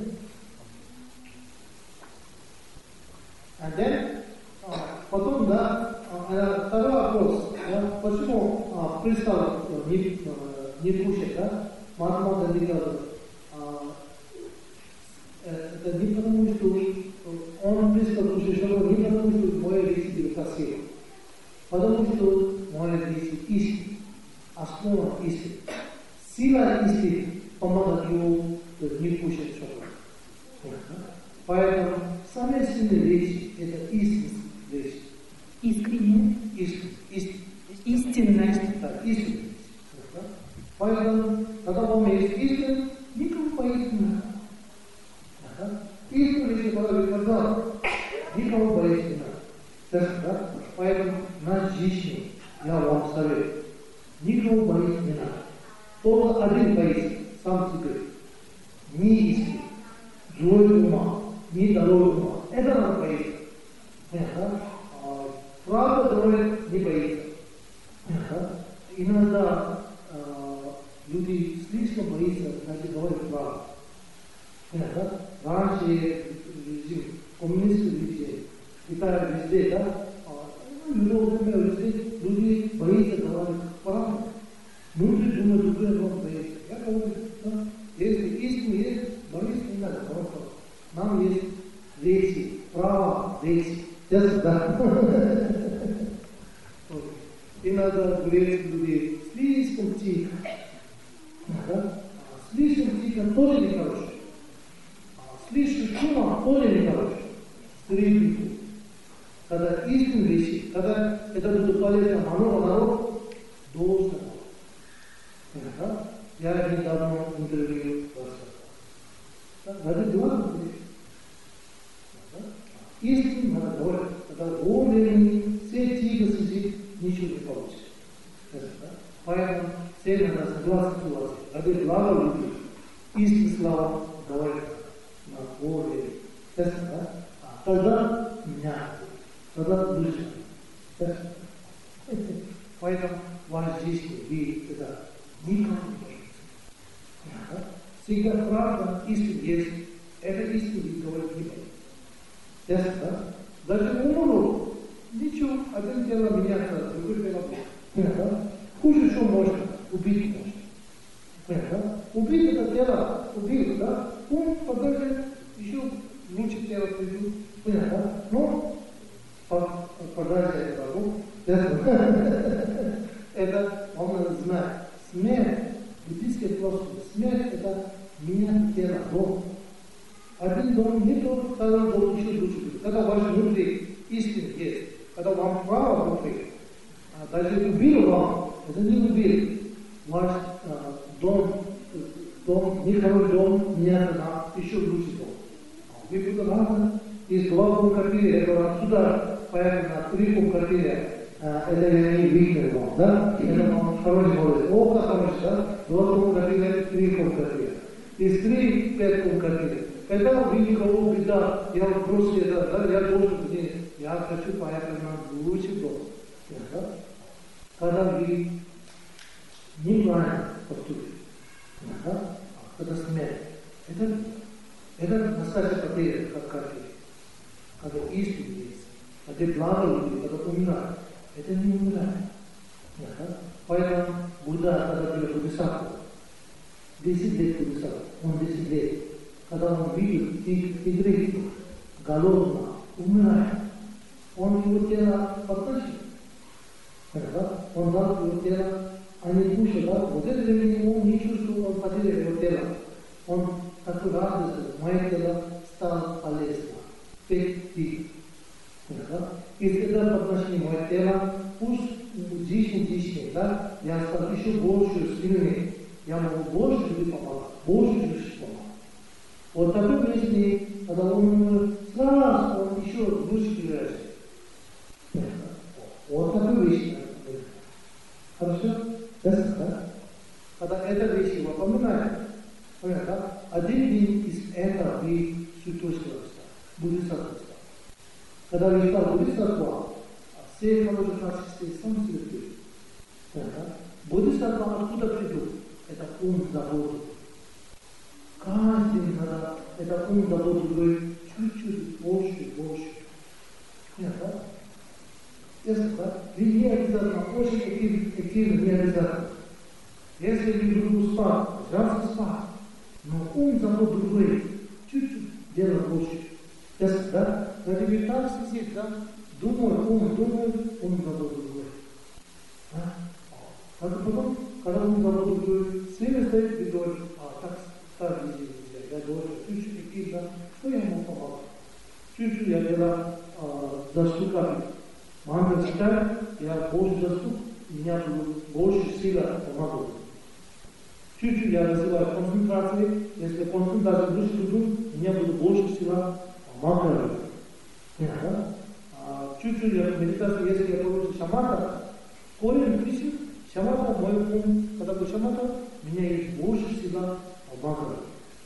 And then, потом, да, второй вопрос, да, почему пристал не кушать, да? Махатма Ганди говорит, это не потому, что он пристал кушать, не потому, что мои речи красивы, потому что мои речи истинны, основа истины. Сила истины помогает ему не кушать что-то. Поэтому самые сильные речи – это истинные речи. Искренне. Истинная. Да, истинная. Поэтому, когда вам есть истина, никому бояться не надо. Истину, если говорить назад, никому бояться не надо. Да? Поэтому на жизни я вам советую. Никому бояться не надо. Только один боится, сам себе. Не истина, злой ума, не здоровый ума. Это надо бояться. Понятно? Правда говорит, не боится. Иногда люди слишком боятся, значит, говорят правду. Понятно? Раньше коммунисты везде, Китай везде, да? Европе везде люди боятся говорить правду. Люди думают, другие вам боятся. Я говорю, да? Если истина есть, бояться не надо. Нам есть речи, право речи. Ясно, да? Иногда говорят люди слишком тихо. Да? Слишком тихо тоже нехорошо. Слишком шумно тоже нехорошо. Средний. Когда истинные вещи, когда это будет полезно много народу, должно быть. Да? Я недавно интервью рассказал. Ради главного вещи. Истинно надо говорить. Когда во времени все тихо сидит, ничего не получится. Поэтому все надо согласны с вас. Ради блага людей. Истинные слова говорят на во времени. Да? Тогда меня. Тогда лучше. Поэтому ваша жизнь, вы это никому не боится. Всегда правда, истина есть. Это истина, говорит, не боится. Ясно, да? Даже умру, ничего, один тело меняется, другое тело понятно? Хуже, что можно, убить можно. Понятно? Убить это тело, убил, да? Он подальше еще лучше тело придет. Понятно? Но подальше это врагу. Ясно? Это вам надо знать. Смерть, буддийская философия, смерть это менять тело, дом. Один дом не тот, второй дом еще лучше будет. Когда ваш внутри истина есть, когда вам право внутри, даже убил вам, это не убил. Ваш дом дом, нехороший дом, меняется на еще лучший дом. Вы будете надо из 2 квартиры, это отсюда поехать на 3 квартиры, это не видно дом, да? Это хороший город. Окна хорошие, да? 2 квартиры, 3 квартиры. Из 3 5 квартиры. Когда вы никого беда, я просто это, да, я должен, я хочу поехать на лучший дом. Да? Когда вы неправильно поступите, да? Это смерть. Это настоящая потеря, как картина. Когда истина есть, когда благо люди, когда умирают, это не умирает. Да? Поэтому Будда, когда был Бодхисаттва, 10 лет Бодхисаттва, он 10 лет, когда он видел тигрицу, голодно, умирает, он его тело подтащил. Да? Он дал его тело, а не кушал, да? Вот это времени он не чувствовал, он потерял его тело. Он такой радостный, мое тело стало полезно. Петь. Да? Если это по отношению мое тело, пусть дичный, да? Я стал еще больше сильнее. Я могу больше людей помогать, больше людей помогать. Вот такой месте, когда он сразу, он еще лучше является. Вот такой вещь. Хорошо? Да? Когда эта вещь его помогает. Понятно? Один день из этого вы святой стал, Бодхисаттва стал. Когда вы стал Бодхисаттва, все хорошие качества сам святой. Понятно? Бодхисаттва откуда придут? Это ум заботы. Каждый день надо это ум заботы чуть-чуть больше. Понятно? Ясно, да? Вы не обязательно, очень активно, не обязательно. Если вы вдруг спать, пожалуйста, спать. Но ум забот другой, чуть-чуть делать больше. Ясно, да? Когда вы так сидите, да? Думаю, ум забот другой. Да? А потом, когда ум забот другой, время стоит и говорит, так везде. Я говорю, чуть-чуть активно, что я ему помогу? Чуть-чуть я делаю доступами. Мантра читаю, я больше доступ, у меня больше сила помогу. Чуть-чуть я развиваю концентрацию, если концентрация лучше буду, у меня будет больше сила помогать. Чуть-чуть я медитацию, если я получу шамата, корень присел, шамата, мой ум, когда будет шамата, у меня есть больше сила помогать.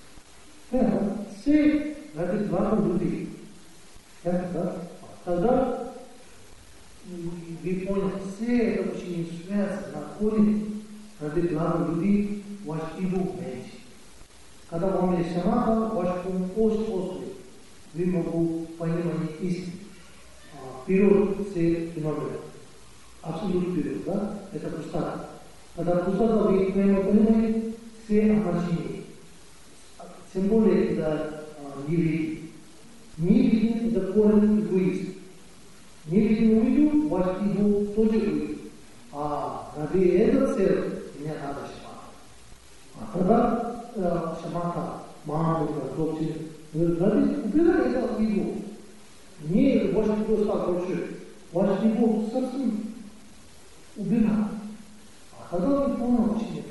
Все ради благо людей. Да? Тогда вы поняли, все это очень связано, находит ради блага людей, ваш эго меньше. Когда вам есть шамата, ваш ум очень острый, вы могу понимать истину. Вперед все феномены. Абсолютно вперед, да? Это пустота. Когда пустота вы понимаете, все отношения. Тем более это невидимый. Невидимый это корень эгоизма. Невидимый увидел, ваш эго тоже увидел. Ради этой цели мне надо шамата. Когда шамата, мантра, доктрина, ради убирать это эго. Не ваш эго стал больше. Ваш эго совсем убирать. Когда вы поняли учение,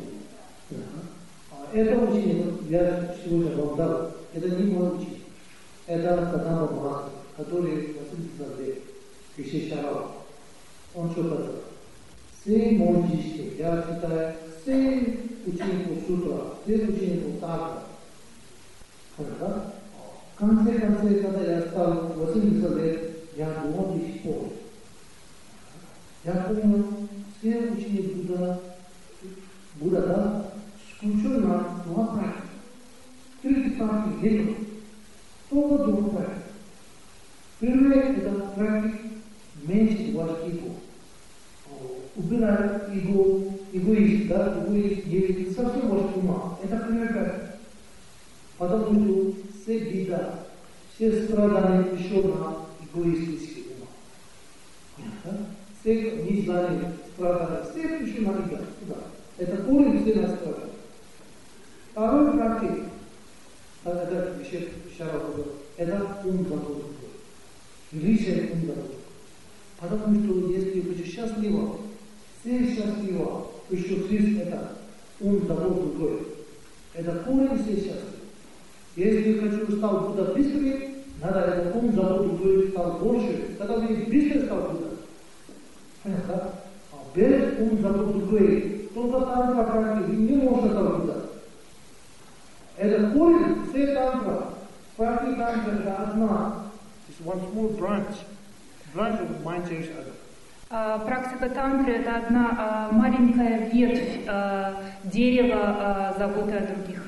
это учение, я сегодня вам дал, это не мое учение. Это Кадамба Махатма, который 80 лет, Вишешарава. Он что сказал? Все мончишки, я читаю, все учеников сутра, все учеников Тага. В конце, когда я стал 80 лет, я думал лишь помню. Я помню, все ученики Будда, да, включен на 2 практики. 3 практики нет. Только 2 практики. Первое это практика меньше ваш эго. Убирать эгоизм, да, эгоизм есть совсем ваш ума. Это первая практика. Потому что все беда, все страдания пришел на эгоистический ум. Все незнания, страдания, все пришли на эго. Это корень все на страдания. Второй практика. Это Вишешарава, это ум заботы. Величие ум заботы. Потому что если вы счастливы, все счастливы, еще жизнь это ум заботы другой. Это корень всей счастья. Если я хочу стал Будда быстрее, надо этот ум заботу стал больше, тогда вы быстро стал Будда. Понятно? А без ум заботу только тантра практики не можно стать Будда. Это корень всей тантра. Практика тантра это одна. It's one small branch of mind change other. Практика тантры — это одна маленькая ветвь дерева заботы о других.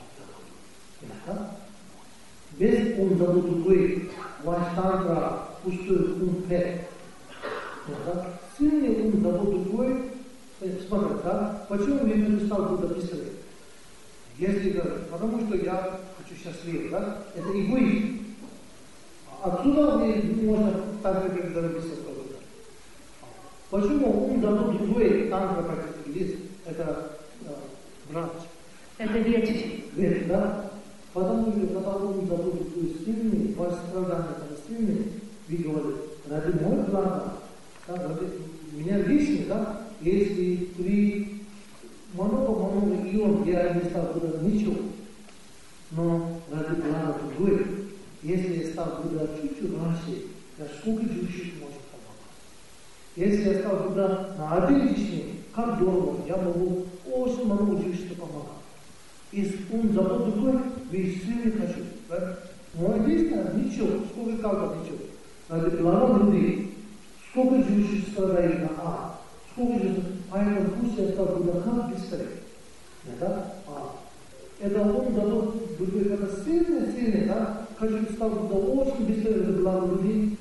Без ум заботу ваш тантра пустой ум пет. Сильный ум заботу смотрите, да? Почему я не стал Будда быстрее? Если говорить, потому что я хочу счастливее, да? Это эгоизм. Отсюда можно так же, как заробиться в Будда. Почему ум дадут другой тантра практически есть? Это бранч. Это ветвь. Ветвь, да? Потому что когда ум дадут другой сильный, ваш страдание сильный, вы говорите, ради моего блага, да, ради меня лично, да, если вы много ион, я не стал Будда ничего, но ради блага другой, если я стал Будда чуть-чуть раньше, я сколько чуть-чуть может помогать. Если я стал Будда на один лишний, как дорого, я могу очень много чуть-чуть помогать. Если ум забыл другой, вы сильно хочу. Да? Но единственное, ничего, сколько калка, ничего. Ради блага людей, сколько чуть-чуть страдает на сколько же, поэтому пусть я стал Будда как быстрее. Да? Это ум дадут другой, когда сильный, да? Хочу стал Будда очень быстрее ради блага людей.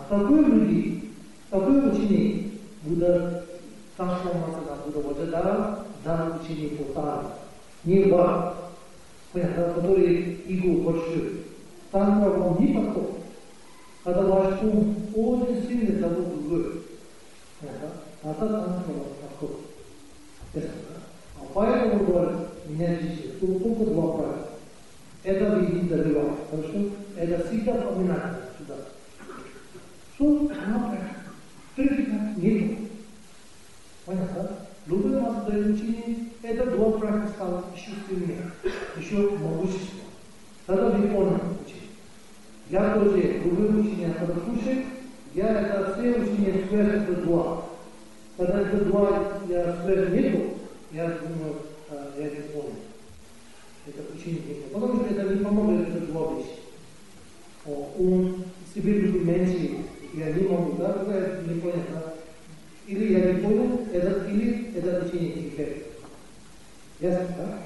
Такой ученик Будда трансформация на Будда Ваджадара, дан ученик Путара. Не баг, который игру большой. Тантра вам не подходит. Когда ваш ум очень сильный зовут другой. А так тантра вам подходит. Поэтому говорят, меня здесь только два правила. Это видит добивать. Хорошо? Это всегда поминать сюда. Что? Критика нету. Понятно? Любой массовое учение, это два практики стало еще сильнее, еще могущество. Тогда вы поняли учение. Я тоже любое учение, когда слушаю, я это все учения связаны это два. Когда это два я связан нету, я думаю, я не понял. Это учение нету. Потому что это не помогает это два вещи. Он себе любит меньше, я не могу, да, я не понял, да. Или я не понял, или это учение не верит. Ясно, да?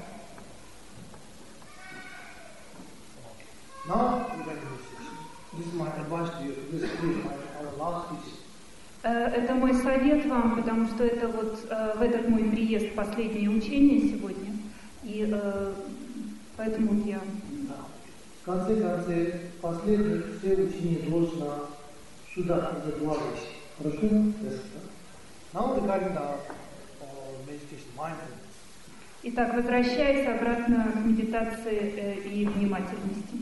Now, this is my advice to you. This is our last teaching. Это мой совет вам, потому что это вот в этот мой приезд последнее учение сегодня. И поэтому я... В конце, последнее все учение должно сюда, это два вещи. Хорошо? Ясно. Now regarding the meditation, mindfulness. Итак, возвращаясь обратно к медитации и внимательности.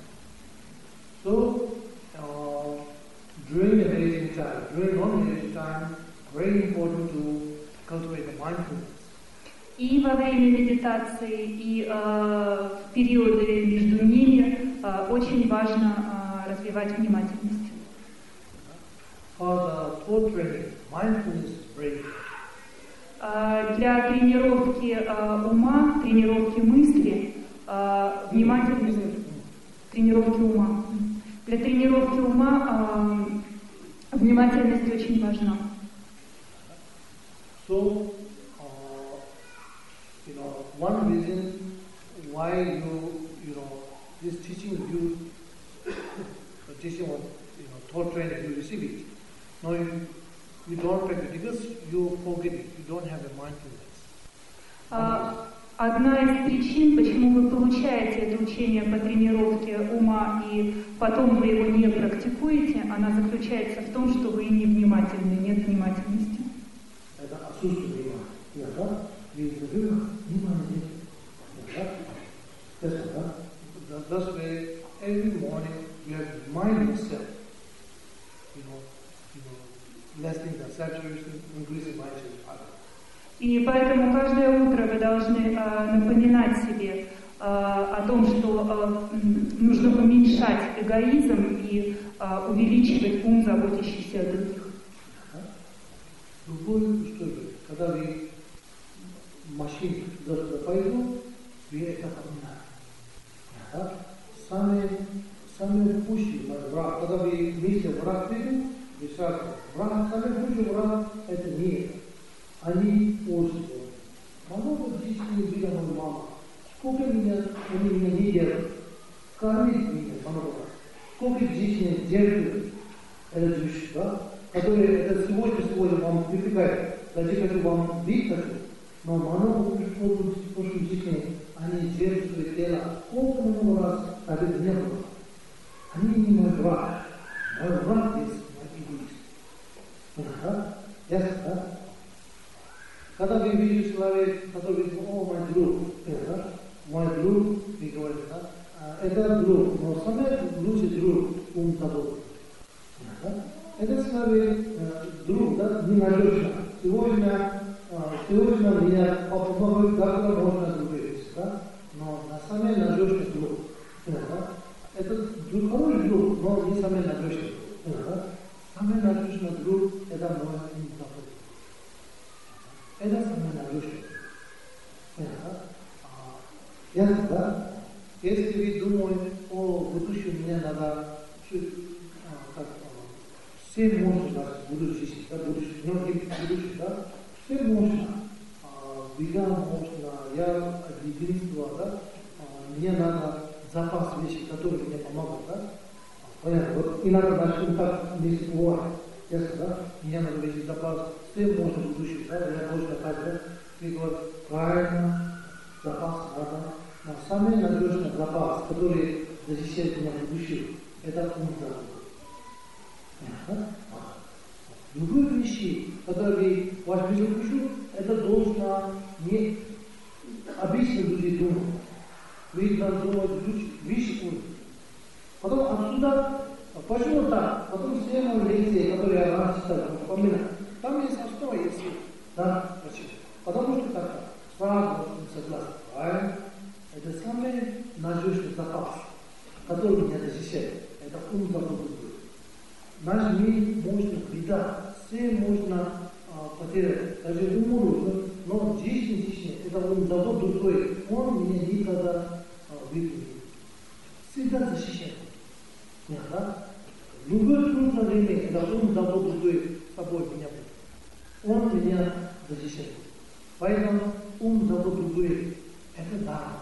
So, during the meditation time, during non-meditation time, very important to cultivate the mindfulness. И во время медитации, и в периоды между ними очень важно развивать внимательность. For the thought training, mindfulness is very important. Для тренировки ума, тренировки мысли, внимательность, тренировки ума. Для тренировки ума внимательность очень важна. So, one reason why this teaching the teaching of thought training, you receive it. No, you don't practice because you forget it. You don't have a mindfulness. Одна из причин, почему вы получаете это учение по тренировке ума и потом вы его не практикуете, она заключается в том, что вы невнимательны, нет внимательности. Это отсутствие внимания. Да? Внимание. That's why every morning you have to remind yourself, lessening the saturation, increasing mindfulness. И поэтому каждое утро вы должны напоминать себе о том, что нужно уменьшать эгоизм и увеличивать ум, заботящийся о других. Другое, что же, когда вы машину пойду, вы это понимаете. Самый худший враг, когда вы вместе враг придут, вы сразу враг, самый худший враг, это не это. Они очень. Много детей были моя мама. Сколько они меня не держат. Кормит меня много раз. Сколько детей держат, это душа, да? Которые это сегодня вам припекает. Даже хочу вам бить хочу, но много прошлых детей, они держат свое тело. Сколько много раз так это не было. Они не мой враг. Мой враг есть мой эгоист. Ясно, да? Когда вы видите человека, который говорит, о, мой друг, мой друг, вы говорите, да? Это друг, но самый лучший друг ум того. Это человек, друг, да, ненадежно. Сегодня меня помогают, как можно другие, да? Но на самый надежный друг. Это друг, хороший друг, но не самый надежный. Самый надежный друг – это мой ум того. Это самое надежное. Ясно, да? Если вы думаете, о, будущем мне надо, все можно будущее, да, будущее, да? Все можно. Бега можно, я единство, да? Мне надо запас вещей, которые мне помогут, да? Понятно, вот иногда начнем так вместе бывает. Ясно, да? Мне надо весь запас, все можно будущее, да? Я должен так, да? И говорят, правильно, запас надо. Но самый надежный запас, который защищает меня в будущем, это ум здоровья. Любые вещи, которые возьмете в душу, это должно не обычно люди думать. Вы должны думать выше уровня. Потом отсюда, почему так? Потом все мои лекции, которые я раньше читал, вспоминаю. Там есть основа, есть. Да? Почему? Потому что так, сразу не согласен. Правильно? Это самый надежный запас, который меня защищает. Это ум заботы. Наш мир можно беда, все можно потерять. Даже умру, но жизнь, это ум заботы другой. Он меня никогда выпустит. Всегда защищает. Да? Любое трудное время, это ум заботы другой с собой меня будет. Он меня защищает. Поэтому ум заботы другой, это дарма.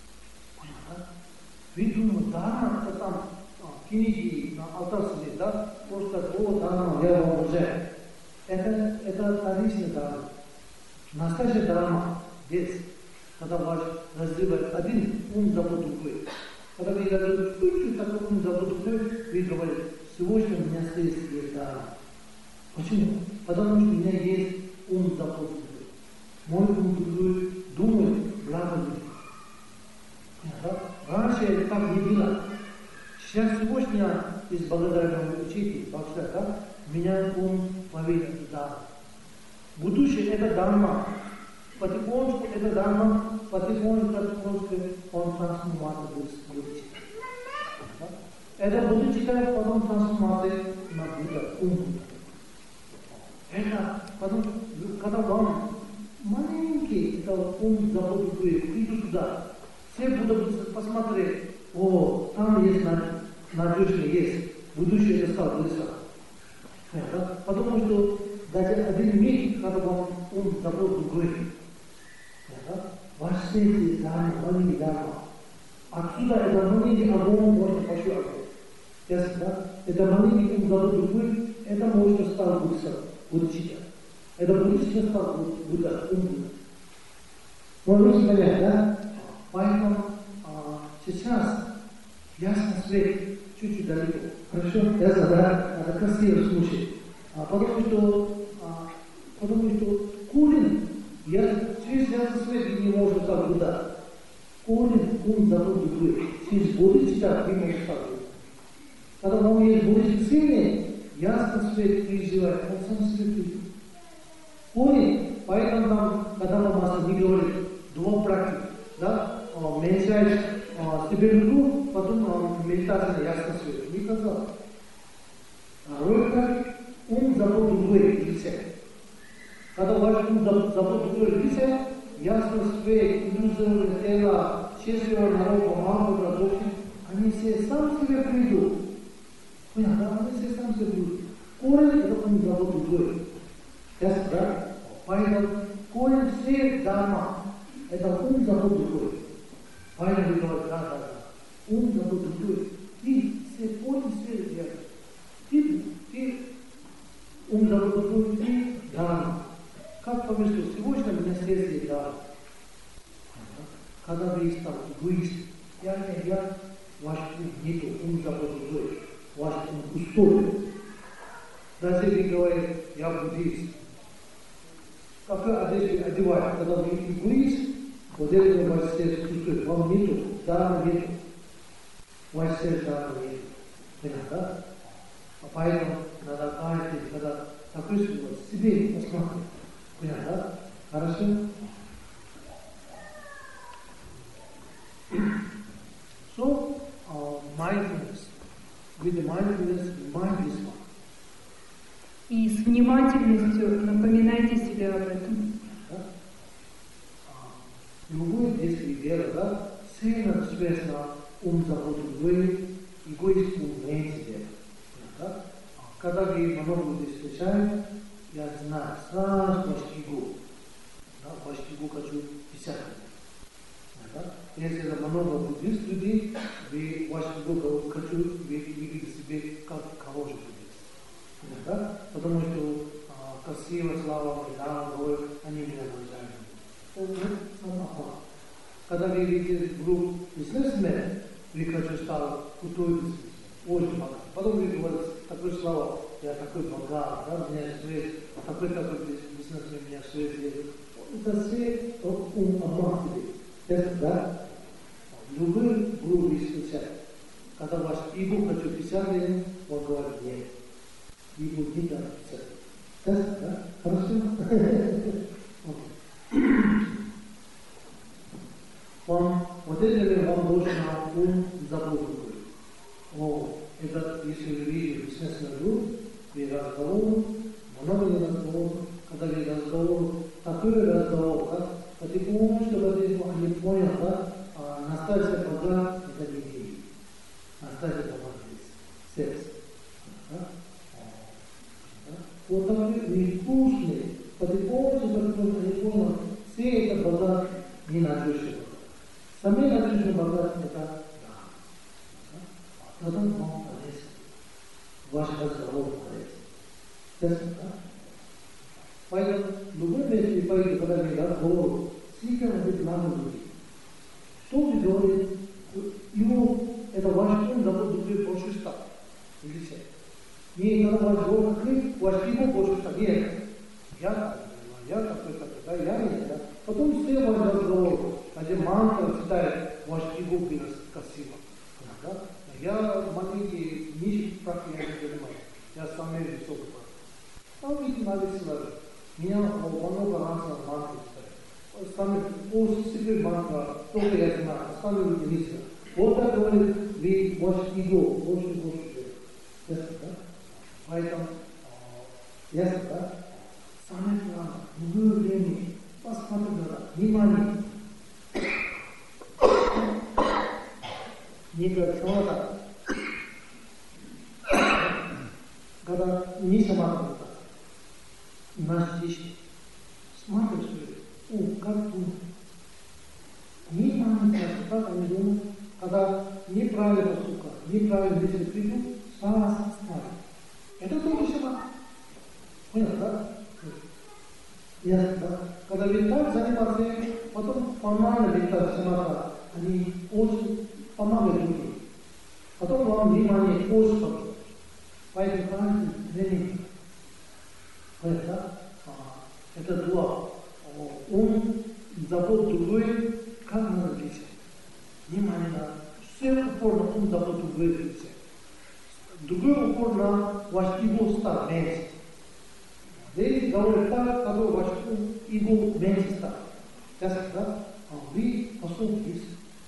Вы думаете, дарма, это там книги на алтарь сидит, да? Просто о, дарма, я вам уважаю. Это вторичная дарма. Настоящая дарма здесь, когда ваш развивает один ум заботы другой. Когда вы говорите, чуть-чуть такой ум заботы другой, вы говорите, сегодня у меня здесь есть дарма. Почему? Потому что у меня есть ум заботы другой. Мой ум другой думает благо людей. Раньше это так не было. Сейчас сегодня из благодаря учителю, да, меня ум поверил, да. Будущее это дарма. Потихонечку это дарма, потихонечку он трансформация будет читать. Это будет читать, потом трансформация на Будда, ум. Это потом, когда вам маленький, это ум заботы придут туда. Все будут посмотреть, о, там есть надежный, есть, будущее это стал близко. Потому что даже один миг, когда вам ум заботу другой, ваши эти дарма, маленькие дарма, отсюда это маленький огонь можно пошел огонь. Ясно, да? Это маленький ум заботу другой, это может стать будущее. Это будущее стал Будда, ум Будда. Можно понять, да? Поэтому сейчас ясно свет чуть-чуть далеко. Хорошо? Ясно, да? Надо красиво слушать. Потому что корень, через ясный свет не может стать Будда. Корень, ум заботы другой. Через Будду читать не может стать Будда. Когда он есть Будда сильный, ясный свет переживает, он сам свет переживает. Корень, поэтому там, когда Мама не говорит, два практики, да? уменьшаешь себе руку, потом медитация ясно свет. Не казалось. Только ум забыл другое лице. Когда ваш ум забыл другое лице, ясно свет, иллюзорное тело, счастливого народа, маму, родов, они все сам себе придут. Понятно, они все сам себе придут. Корень это ум забыл другое. Ясно, да? Поэтому корень всех дама, это ум забыл другое. Поэтому говорят, да. Ум забыл другое. И все корень все делают. Ты ум забыл другое, ты дама. Как повезло, сегодня у меня средства дама. Когда вы стали эгоист, я, ваш ум нету, ум забыл другое. Ваш ум пустой. Даже вы говорите, я буддист. Какую одежду одевать, когда вы эгоист, вот это ваш сердце чувствует, вам нету, дама нету. Ваш сердце дама нету. Понятно, да? А поэтому надо каждый, когда такой случай, себе посмотреть. Понятно, да? Хорошо? So, mindfulness. With the mindfulness, mind is one. И с внимательностью напоминайте себе об этом. Любое действие вера, да, сильно связано ум забыл другой, эгоист умеет себе. Да? Когда вы много людей встречаете, я знаю, сразу ваш эго. Да, ваш эго хочу писать. Да? Если это много буддист людей, вы ваш эго хочу видеть себе как хороший буддист. Да? Потому что красиво, слава, преданно, они меня уважают. Это самое главное. Когда вы видите группу бизнесменов, вы хочу стать крутой бизнесмен, очень богат. Потом вы говорите, такой слава, я такой богат, да, у меня свет, такой бизнесмен, у меня свет есть. Это свет, ум обманывает. Это, да? Любые группы встречают. Когда ваш эго хочу писать, он говорит, нет. И будет не так писать. Да? Хорошо? Вот это вам должно ум забыл. Это, если вы видите бизнесмен групп, вы разговор, много не разговор, когда вы разговор, такой разговор, да? Потихоньку, чтобы они поняли, да? Настасья пока это не деньги. Настасья пока здесь. Сердце. Вот так вы вкусные, потихоньку, они поняли, все это богат не надлежит. Сами надлежит богат это да. Потом вам полезен. Ваш разговор полезен. Ясно, да? Поэтому любой месте пойдет, когда вы разговор, всегда быть много людей. Что вы говорите? Ему это ваш ум дает другой больше стать. Видите? Не когда ваш голос открыт, ваш ему больше стать. Нет. Я такой, да, я не, да. Потом все ваш разговор, один мантра читает, ваш эго красиво. Да? Я маленький, нищий практик, я не понимаю. Я самый высокий практик. Там ведь надо сложить. Меня много раз мантры читают. Сами по себе мантра, только я знаю, остальные люди не знают. Вот так говорит, вы ваш эго больше делаете. Ясно, да? Поэтому, ясно, да? Самое главное, в любое время посмотрим на это. Внимание. Не как самота. Когда не самота, наш личный. Смотришь, как думать. Внимание, как они думают. Когда неправильно поступают, неправильно мысли придут, сразу смотрят. Это тоже самота. Понятно, да? Ясно, да? Когда вы так занимаетесь, потом формально летать самота, они очень помогают людям. Потом вам внимание очень поможет. Поэтому каждый тренинг. Понятно, да? Это дуа. Он забыл другой, как надо писать. Внимание на все упор на ум забыл другой писать. Другой упор на ваш эго стар меньше. Здесь говорит так, который ваш эго меньше стар. Ясно, да? Вы посмотрите,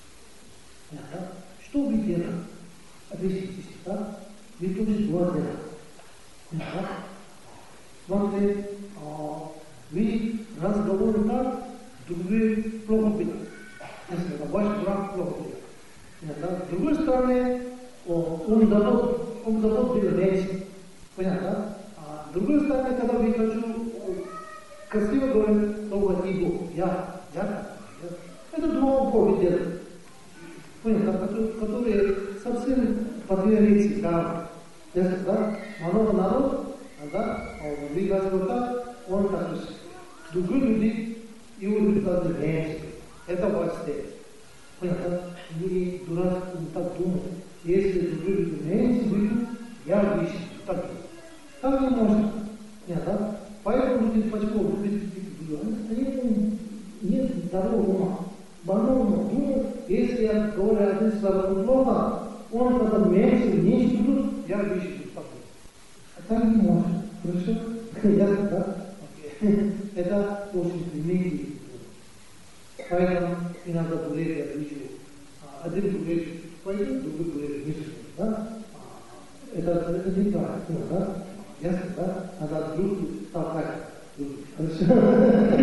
Понятно? Что вы делаете? Объясните, да? Вы тоже два делаете. Понятно? Смотрите, вы разговор так, другие плохо видят. Если ваш брат плохо видит. С другой стороны, он дает было меньше. Понятно? А с другой стороны, когда вы хочу красиво говорить слово «иго», я. Это два поведения. Понятно? Которые совсем противоречат, да? Да? Много народ, да? Вы говорите так, он так же. Другие люди, его люди меньше. Это ваш степень. Понятно? Вы дурак так думаете. Если другие люди меньше выйдут, я выше. Так не можно. Понятно? Поэтому люди почему они нет здорового ума. Банально думают, если я говорю один слово плохо, он когда меньше, будут, я выше. А так не можно. Хорошо? Ясно, да? Это очень примитивно. Поэтому иногда дуреты отличают. Один дурет пойдет, другой дурет не слышит. Да? Это неправильно, да? Ясно, да? Надо друг толкать. Хорошо?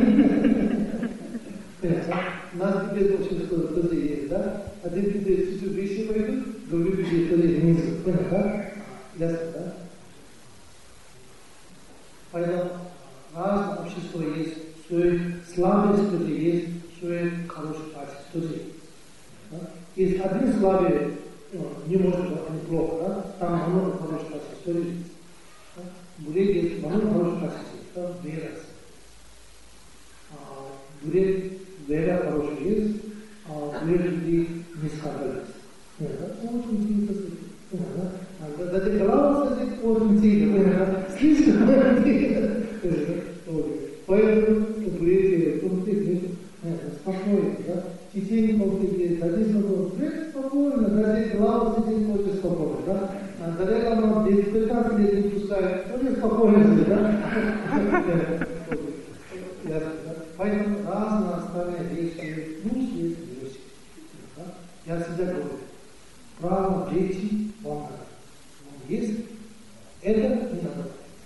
Нас теперь очень тоже есть, да? Один теперь чуть-чуть выше пойдет, другой теперь тоже ниже. Понятно, да? Ясно, да? Поэтому разное общество есть, свой слабость тоже есть, свой хороший качество тоже есть. Если один слабый, не может быть плохо, да? Там много хороших качеств тоже есть. Бурек есть много хороших качеств, это вера. Бурек вера хорошая есть, а бурек люди не скандалятся. Очень сильно. Даже голова садит очень сильно. Слишком сильно. Поэтому бурек спокойно, да? В течение конфликта, даже спокойно, даже голова сидит очень спокойно, да? Даже там 10-15 лет не пускает, тоже спокойно, да? Поэтому разные остальные вещи, есть вещи. Я всегда говорю, право речи вам надо. Есть, это не надо.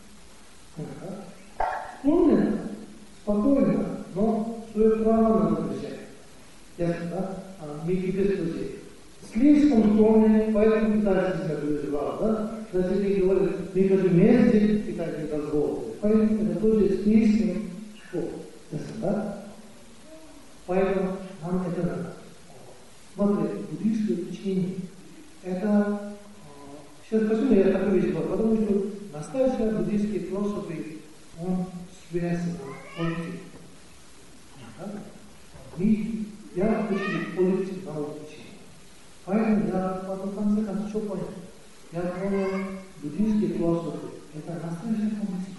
Помню, спокойно, но свое право надо держать. Ясно, да? Мы теперь слушаем. Слишком скромные, поэтому пытаются себя переживать, да? Даже не говорят, мы хотим вместе питать не дозволено. Поэтому это тоже слишком скромно. Ясно, да? Поэтому нам это надо. Смотрите, буддийское учение, это... Сейчас почему я такую вещь говорю? Потому что настоящие буддийские философы, он связан с политикой. Я учил политику на учении. Поэтому я потом в конце концов что понял? Я понял, буддийские философы, это настоящая политика.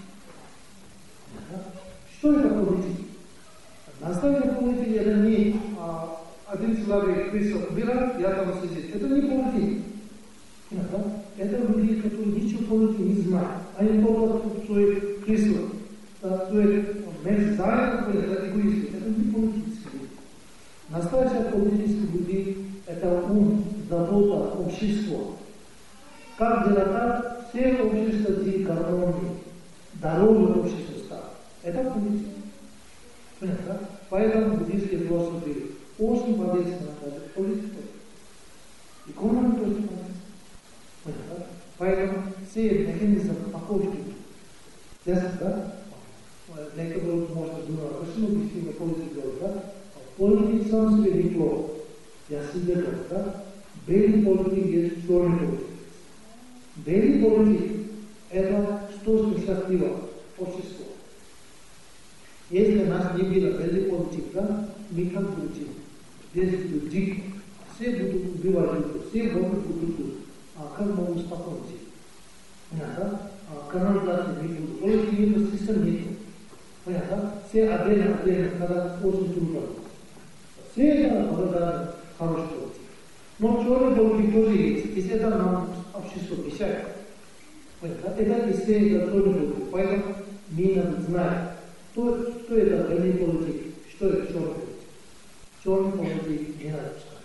Что это политика? Настоящая политика это не один человек пришел убирать, я там сидеть. Это не политика. Это люди, которые ничего политики не знают. Они только свое кресло, свое место занято, это эгоисты. Это не политические люди. Настоящие политические люди – это ум, забота, общество. Как делать так, все общества здесь гармонии, здоровое общество стало. Это политика. Понятно? Поэтому буддийские философы очень полезны на политику. Экономика тоже полезна. Поэтому все механизмы похожи. Ясно, да? Некоторые можно думать, почему объяснение политики, да? Политик сам себе не плохо. Я себе говорю, да? Белый политик есть черный политик. Белый политик – это что счастливое общество. Если нас не было белый политик, да? Мы как будем? Здесь будут дикие. Все будут убивать друг друга, все будут друг друга. А как мы успокоимся? Понятно? Канализации не будет. Политики нет, систем нет. Понятно? Все отдельно, когда очень трудно. Все это благодарны хорошей политике. Но черный политик тоже есть. Если это нам общество мешает. Понятно? Это и все это черный политик. Поэтому мы надо знать, что это белый политик, что это черный политик. Черный политик не надо пускать.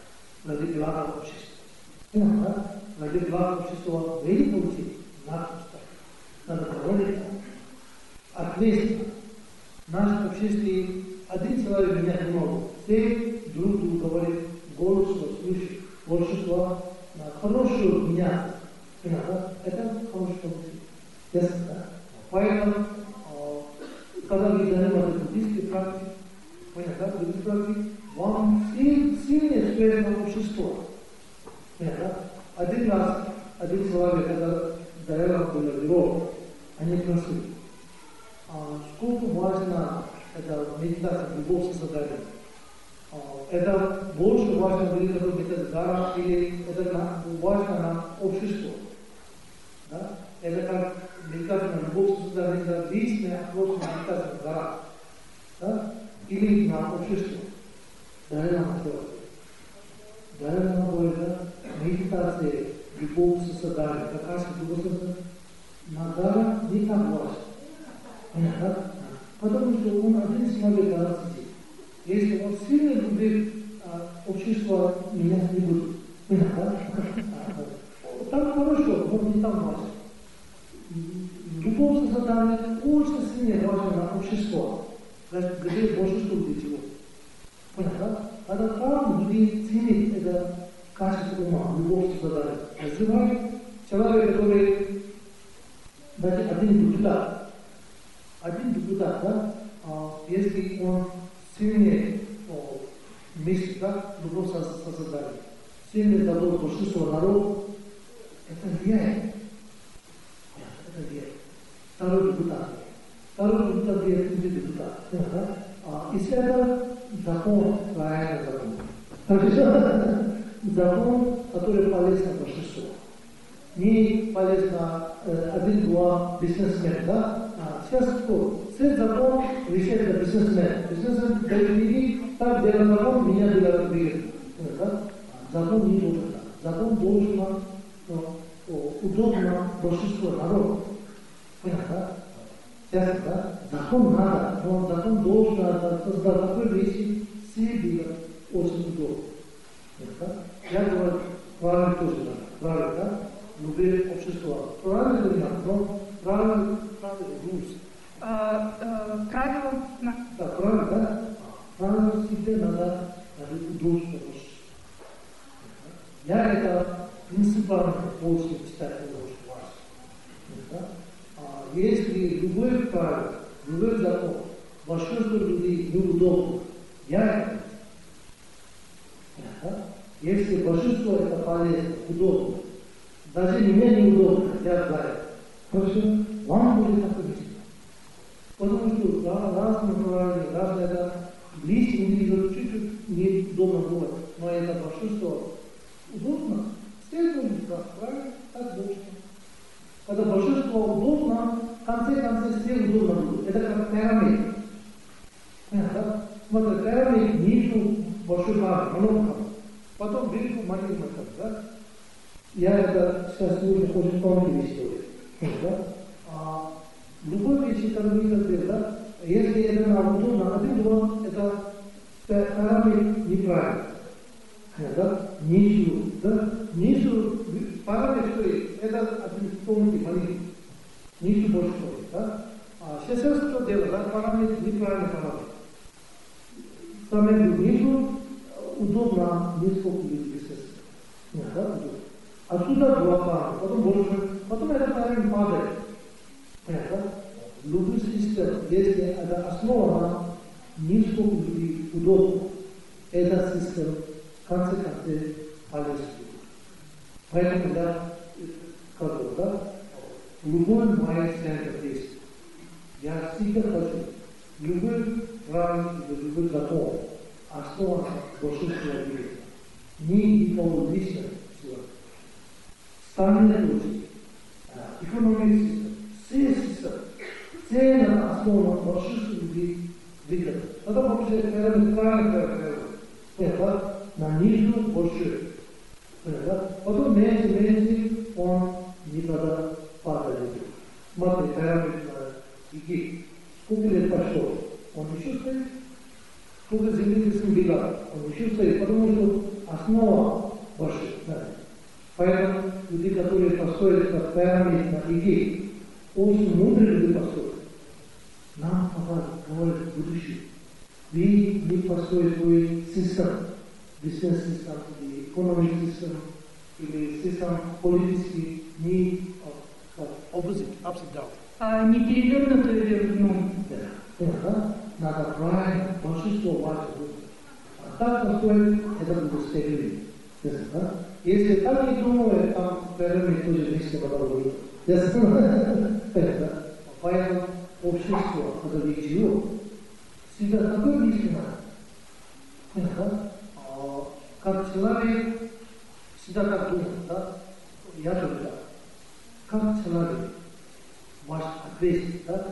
ради блага общества. Понятно? Ради блага общества вы не получите, надо устать. Надо проводить ответственно. Наш общественный один человек меня не могут. Все друг другу говорят, голос слушают, большинство на хорошую меня. Понятно? Это хороший получит. Ясно, да? Поэтому, когда вы занимаетесь буддийской практикой, понятно, буддийской практикой, вам сильнее связь на общество. Понятно? Один раз, один человек, когда до этого было его, они просили, сколько важно это медитация, любовь созидания. Это больше важно будет это метод гора или это важно на общество. Да? Это как медитация на любовь созидания, это личный опрос на медитацию гора. Да? Или на общество. Наверное, это медитация, любовь созидания. Как раз на гора не так важно. Понятно? Потому что он один человек надо сидеть. Если он сильно любит общество, меня не будет. Понятно? Там хорошо, но не там важно. Любовь созидания очень сильно важно на общество. Где большинство людей живут. Понятно? Это там люди ценят это качество ума, любовь созидания. Называют человека, который даже один депутат. Один депутат, да, если он сильнее мыслит, да, любовь созидания, сильнее дадут большинство народа, это влияет. Это влияет. Второй депутат влияет, третий депутат. Если это закон, правильный закон. Закон, который полезен большинству. Не полезно один-два бизнесмена, да? Сейчас кто? Все закон решает для бизнесмена. Бизнесмен говорит, так делал закон, меня было выиграть. Закон не нужен. Закон должен удобно большинству народа. Понятно? Сейчас, да? Закон надо, но закон должен создать такой вещи, все было очень удобно. Я говорю, правильно тоже надо. Правильно, да? Любые общества. Правильно или нет? Но правильно rules. Правила. Да, правильно, да? Правильно всегда надо удобство общества. Я это принципиально очень считаю очень важно. Если любой правило, любой закон, большинство людей неудобно, я это. Если большинство это полезно, удобно, даже мне неудобно, я знаю. Хорошо, вам будет такое видно. Потому что разные направления, разные это близкие люди чуть-чуть неудобно будет, но это большинство удобно, следует правильно, так должно. Когда большинство удобно, в конце все удобно будет. Это как пирамид. Понятно? Смотрите, пирамид ниже большой камень, много камень. Потом вверху маленький камень, да? Я это сейчас нужно очень помнить историю. Любой вещь, которую мы говорим, да? Если это нам удобно, один-два, это пирамид неправильно. Да? Ниже, да? Ниже параметр стоит, это один тонкий, маленький. Ниже больше стоит, да? Сейчас что делать, да? Параметр неправильный параметр. Самый ниже удобно несколько людей естественно. Да? Отсюда два параметра, потом больше, потом это параметр падает. Понятно? Любой систем, если это основа на несколько людей удобно, эта система в конце полезна. Поэтому я сказал, да, любой мой центр есть. Я всегда хочу, любой правильный, любой закон, основан на большинстве людей. Никого лично всего. Стальные люди, экономические, все системы, все на основе большинства людей выиграют. Потому что это правильно. Это на нижнюю больше. Потом меньше он никогда падает. Смотри, пирамид на Египет. Сколько лет прошло? Он еще стоит? Сколько земли с ним бегал? Он еще стоит, потому что основа больше знания. Поэтому люди, которые построили под пирамид на Иге, очень мудрые люди построили. Нам говорят будущее. Вы не построите свой систем, бизнес-систем, или экономический систем, или систем политический, не opposite, ups and down. Не перевернутую вверх дном. Да. Надо правильно, большинство важно. А так построить, это будет стабильно. Да? Если так не думаю, там пирамид тоже низко подобрали. Поэтому общество, когда вы живете, всегда такое мысли надо. Как человек всегда так думает, да? Я тоже так. Как человек, ваш ответственность, да?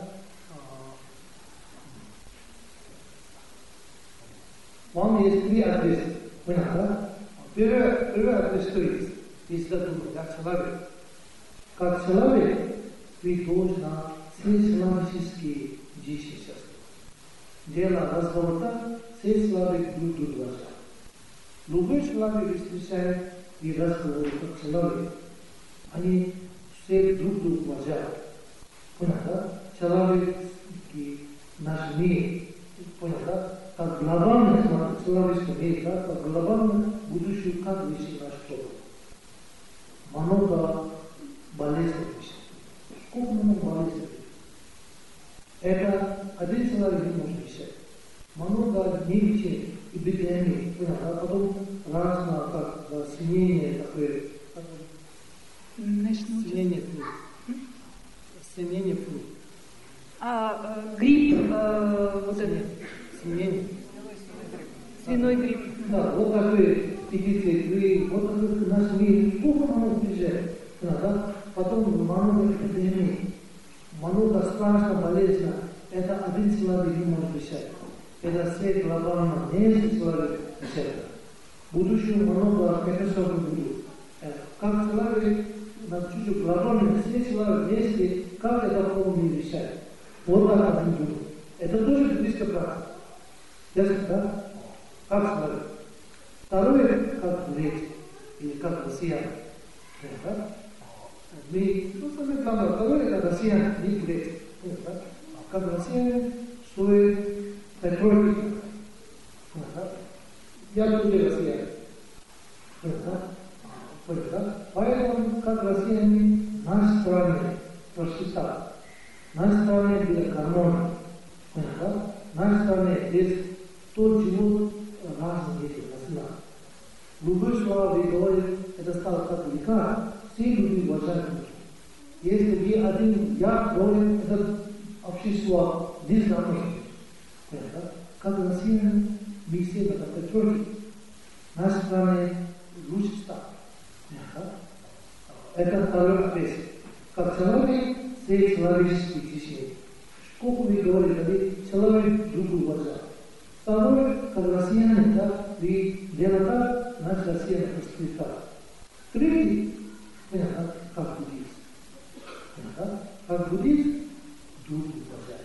Вам есть три ответственности. Понятно, да? Первый ответственность, если думать, как человек. Как человек, вы должны все человеческие деятельности. Дело разговора, все человек друг друга. Любой человек встречает и разговаривает как человек. Они все друг друга уважают. Понятно? Человеческий наш мир. Понятно? Как глобальный человеческий мир, как глобальное будущее, как вещи наш человек. Много болезней. Сколько много болезней? Это один человек не может решать. Много невичей и эпидемий. А потом разное, как свинение такое. Свинение флю. Свинение флю. Грипп, вот это. Свинение. Свиной грипп. Да, вот такой эпидемии, вот такой наш мир. Сколько много приезжает. Да? Потом много эпидемий. Много страшно, болезненно. Это один человек не может решать. Это все глобально, не человек решает. Будущее много катастрофы будет. Как человек, на чуть-чуть глобально, все человек вместе, как это полный решает. Вот так один думает. Это тоже близко практика. Ясно, да? Как человек. Второе, как греки, или как россияне. Да? Мы, самое главное, второе, это россияне, не греки. Как россияне стоит петроль. Я тоже россиянин. Поэтому, как россияне, нашей стране просчитали. Нашей стране для гармонии. Нашей стране есть тот живут разные дети, населения. Любые слова вы говорите, это стало как лекарство. Все люди уважают друг друга. Если вы один я говорю, это общество дисгармонично. Как россияне, мы все на пятерке. В нашей стране лучше стало. Это второй ответ. Как человек, все человеческие течения. Сколько вы говорите, человек друг уважает. Второе, как россияне, да, вы делаете так, наш россияне расцветает. Третий, как буддист. Как буддист, друг уважает.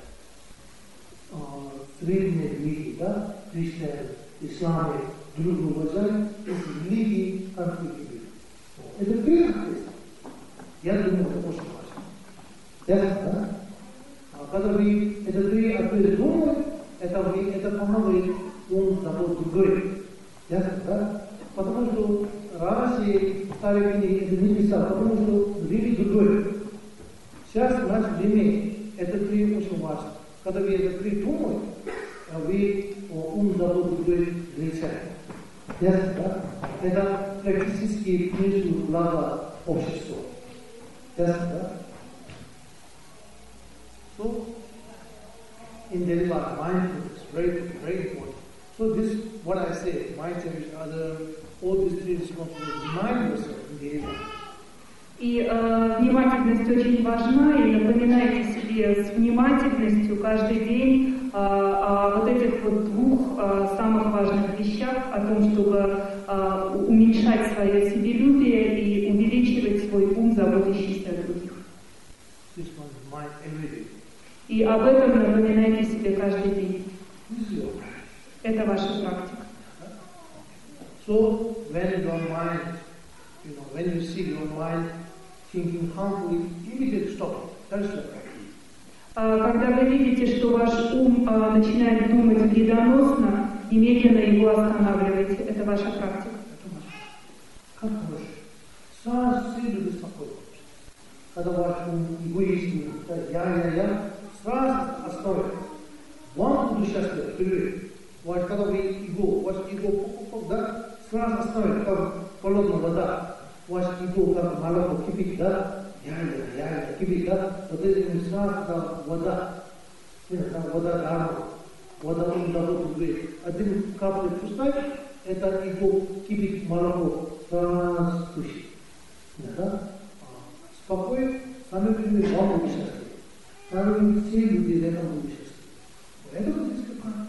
Средние религии, да, христиане, исламе, друг уважают, эти религии конфликты. Это первый ответ. Я думаю, это очень важно. Ясно, да? А когда вы это три ответа думаете, это помогает ум забыть другой. Ясно, да? Потому что раньше старые книги это не писал, потому что время другое. Сейчас в наше время это три очень важно. Когда вы это три думаете, вы ум забыть другой решаете. Ясно, да? Это практически между благо общества. Ясно, да? So, in daily life, mindfulness is very, very important. So this, what I say, mind change, other, all these three responsibilities, remind yourself in daily life. И внимательность очень важна, и напоминайте себе с внимательностью каждый день о вот этих вот двух самых важных вещах, о том, чтобы уменьшать свое себелюбие и увеличивать свой ум, заботящийся о других. This one is mind every day. И об этом напоминайте себе каждый день. This is your Это ваша практика. So, when your mind, when you see your mind thinking harmfully, immediately stop it. That is the practice. Когда вы видите, что ваш ум начинает думать вредоносно, немедленно его останавливайте. Это ваша практика. Как хорошо. Сразу сильно беспокоит. Когда ваш ум эгоистичный, я, сразу оставит. Вам буду счастлив, вперед. Когда вы ваш эго, да, сразу оставит, как холодная вода. Ваш эго, как молоко кипит, да, я, кипит, да, вот этим сразу вода. Вода дарма. Вода он дает тебе. Один каплю пустой, это эго кипит молоко, сразу тушит. Да? Спокойно, сами люди вам будут счастливы. Сами все люди рядом будут счастливы. Это буддийская практика.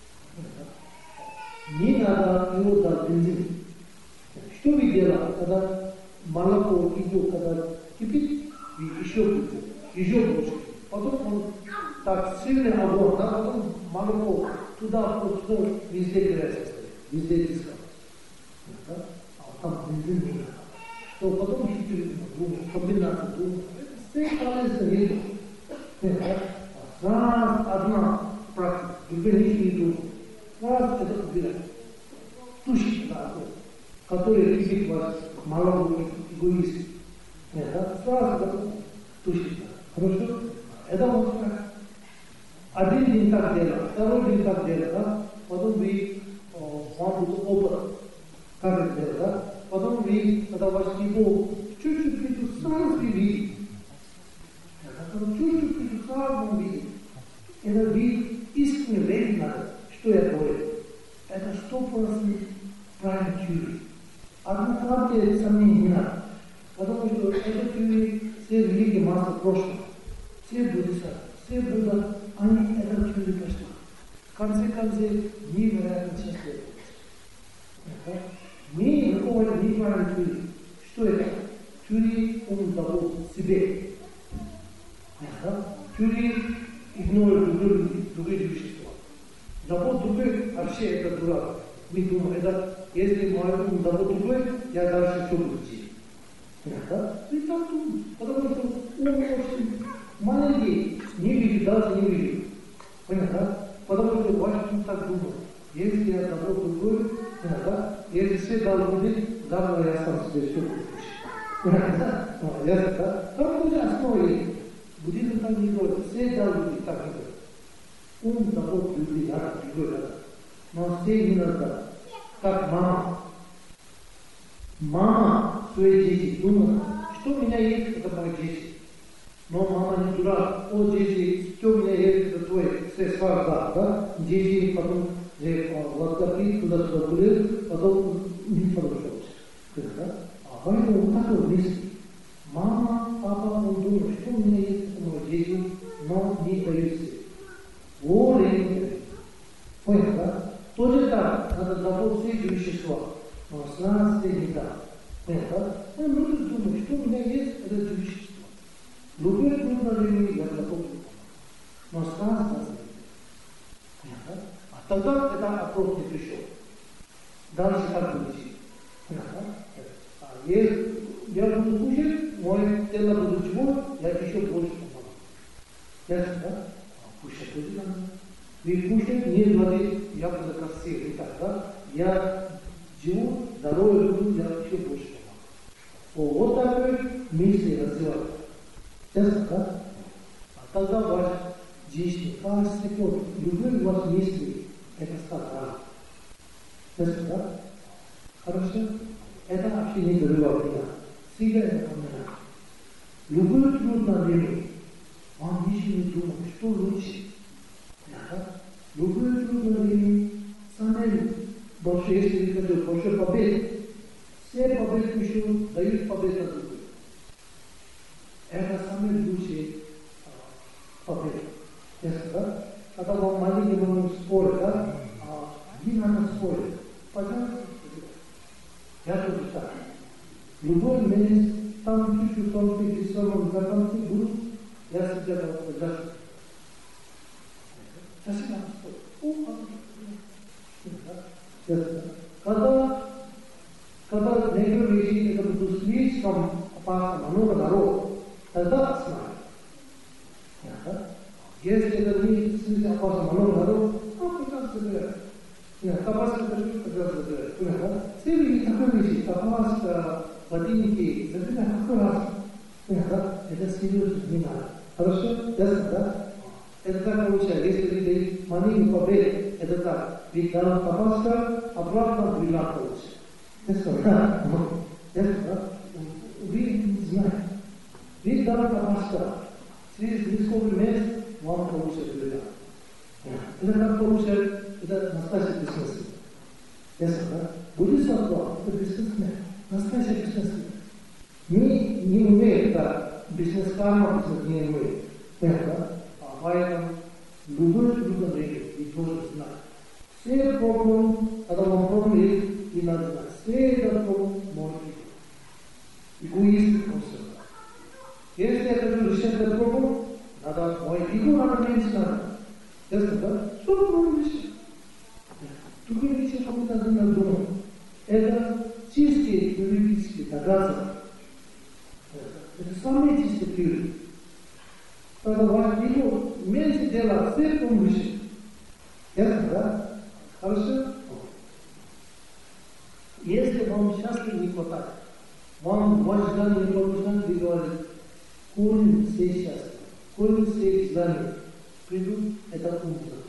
Не надо его дать бензин. Что вы делаете, когда молоко идет, когда кипит, вы еще больше. Потом он так сильный огонь, да, потом молоко туда, везде грязь стоит, везде диска. Да? А там бензин не надо. Что потом еще думать, комбинация думать. Это все полезно не думать. Раз одна практика, другая не думать. Раз это убирать. Тушить, да, который кипит ваш молоко эгоист. Сразу готов тушить. Хорошо? Это вот как. Один день так делать, второй день так делать, да? Потом вы вам будет опыт, как это делать, да? Потом вы, когда ваш эго чуть-чуть придут, сразу видите. Чуть-чуть придут, сразу видите. Это вы искренне верить надо, что я говорю. Это 100% правильно чует. Одна капля сомнений не надо. Потому что это чует все великие массы прошлого. Все буддисты, все Будда, они это чули пошли. В конце концов, невероятно счастливы. Мы руководят неправильно чули. Что это? Чули он дал себе. Чули игнорирует другие вещества. Забот другой, вообще это дурак. Мы думаем, это, если мой ум забот другой, я дальше что буду делать? И так думаю. Потому что ум очень маленький, не видит, даже не видит. Понятно? Потому что ваш ум так думает. Если я забот другой, понятно? Если все должны быть, завтра я сам себе все буду пишать. Ясно, да? Там уже основа есть. Буддизм так не говорит. Все должны быть так не говорит. Ум забот людей, другой надо. Но все не надо. Как мама. Мама свои дети думает, что у меня есть, это мои дети. Но мама не дурак. О, дети, что у меня есть, это твой, все сварга, да? Дети потом ласкапит, туда-сюда курит, потом не подошел. А поэтому вот такой мысль. Мама, папа, он думает, что у меня есть, это мои дети, но не дают себе. Воля. Понял, да? Тоже так, надо забыть все эти вещества. Но сразу не так. Понял, да? Мы можем думать, что у меня есть, это вещество. Любое трудное я готов. Но сразу надо. Понял, да? А тогда это вопрос не пришел. Дальше как будет? Понял, да? Если я буду кушать, мое тело будет чего, я еще больше помогу. Ясно, да? Кушать тоже надо. Вы кушаете, не воды, я буду красивый, так, да? Я живу, здоровый буду, я еще больше помогу. Вот такой мысли развивать. Ясно, да? А тогда ваш жизнь, каждый секунд, любые у вас мысли, это стакан. Ясно, да? Хорошо? Это вообще не забывать меня. Всегда это поминать. Любое трудное время, вам ничего не думать, что лучше. Любое трудное время, самое большое, если вы хотите, большой побед, все победы еще дают победу на другую. Это самый лучший победа. Ясно, да? Когда вам маленький спорит, да? Не надо спорить. Пожалуйста, я тоже так. Любой месяц, там чуть-чуть конфликт, и самым закончить буду, я всегда даже. Зачем надо спорить? Когда слишком опасно, много народу, тогда остановим. Если это не слишком опасно, много народу, прекрасно забирать. Табаско даже прекрасно забирать. Цели такой вещи, табаско, ботинки, забирать какой раз. Это серьезно не надо. Хорошо? Ясно, да? Это так получается. Если ты маленький побед, это так. Ведь дал табаско, обратно бриллиант получится. Ясно, да? Ясно, да? Вы знаете. Ведь дал табаско. Через несколько месяцев вам получится бриллиант. Это как получается, это настоящий бизнес. Ясно, да? Буддист это бизнесмен. Настоящий бизнесмен. Не умеет, да, бизнес-карма, бизнес не умеет. Понятно? Поэтому любой трудности и должен знать. Все проблемы, когда вам проблемы есть, и надо знать. Все это проблемы может быть. Эгоист просто. Если я хочу решать этот проблем, надо мой эго надо меньше надо. Ясно, да? Что проблема решить? Другие вещи какой-то надо думать. Это чистые юридические доказательства. Это самые чистые теории. Тогда ваш эго меньше делать, все помощи. Ясно, да? Хорошо? Если вам счастья не хватает, вам ваш желание не получается, вы говорите, корень все счастья, корень все желания придут, это умно.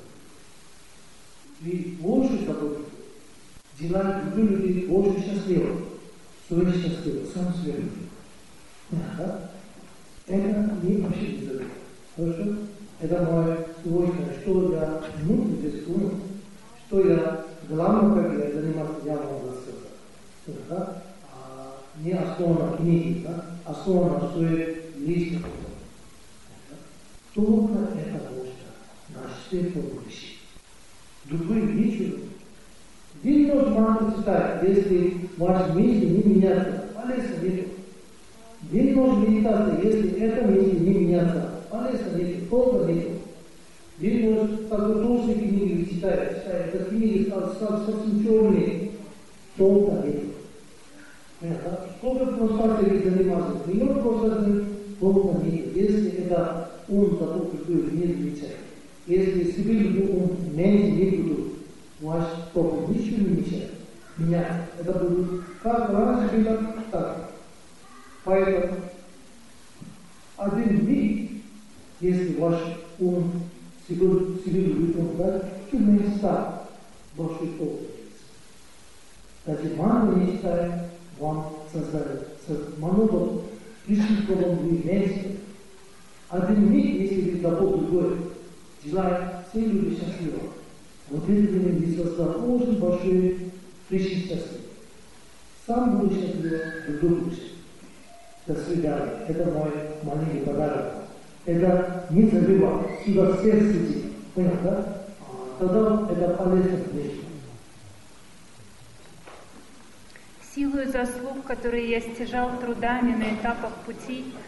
Вы больше заботитесь, делаете других людей больше счастливых, своих счастливых, сам себя любит. Да? Это не вообще не забыть. Хорошо? Это мое свойство, что я внутренне думаю, что я главное, как я заниматься, я могу рассказать. Да? Не основа книги, да? Основа на своей личной опыте. Только это можно на все помощи. Другой ничего. Вы можете читать, если ваши мысли не меняются, полезно нет. Вы можете медитация, если это мысли не меняется, полезно нет, толка нет. Вы можете такой толстые книги читать, это книги совсем черные, толка нет. Сколько пространства заниматься, миллион пространств, толка нет. Если это ум такой, какой не замечает. Если себе люблю ум, меньше не буду, ваш толк ничего не мешает. Меняется. Это будет как раньше было, так. Поэтому один миг, если ваш ум себе любит ум, да, что места большой толк есть. Даже ману не считаем, вам создает. Ману лишний проблем вы меньше. Один миг, если вы забыл другой, желаем все люди счастливы. Вот это вы создал очень большой личный счастье. Сам буду счастлив, другой будет счастлив. До свидания. Это мой маленький подарок. Это не забывай. Сюда в сердце сидит. Понял, да? Тогда это полезно вещь. Силою заслуг, которые я стяжал трудами на этапах пути,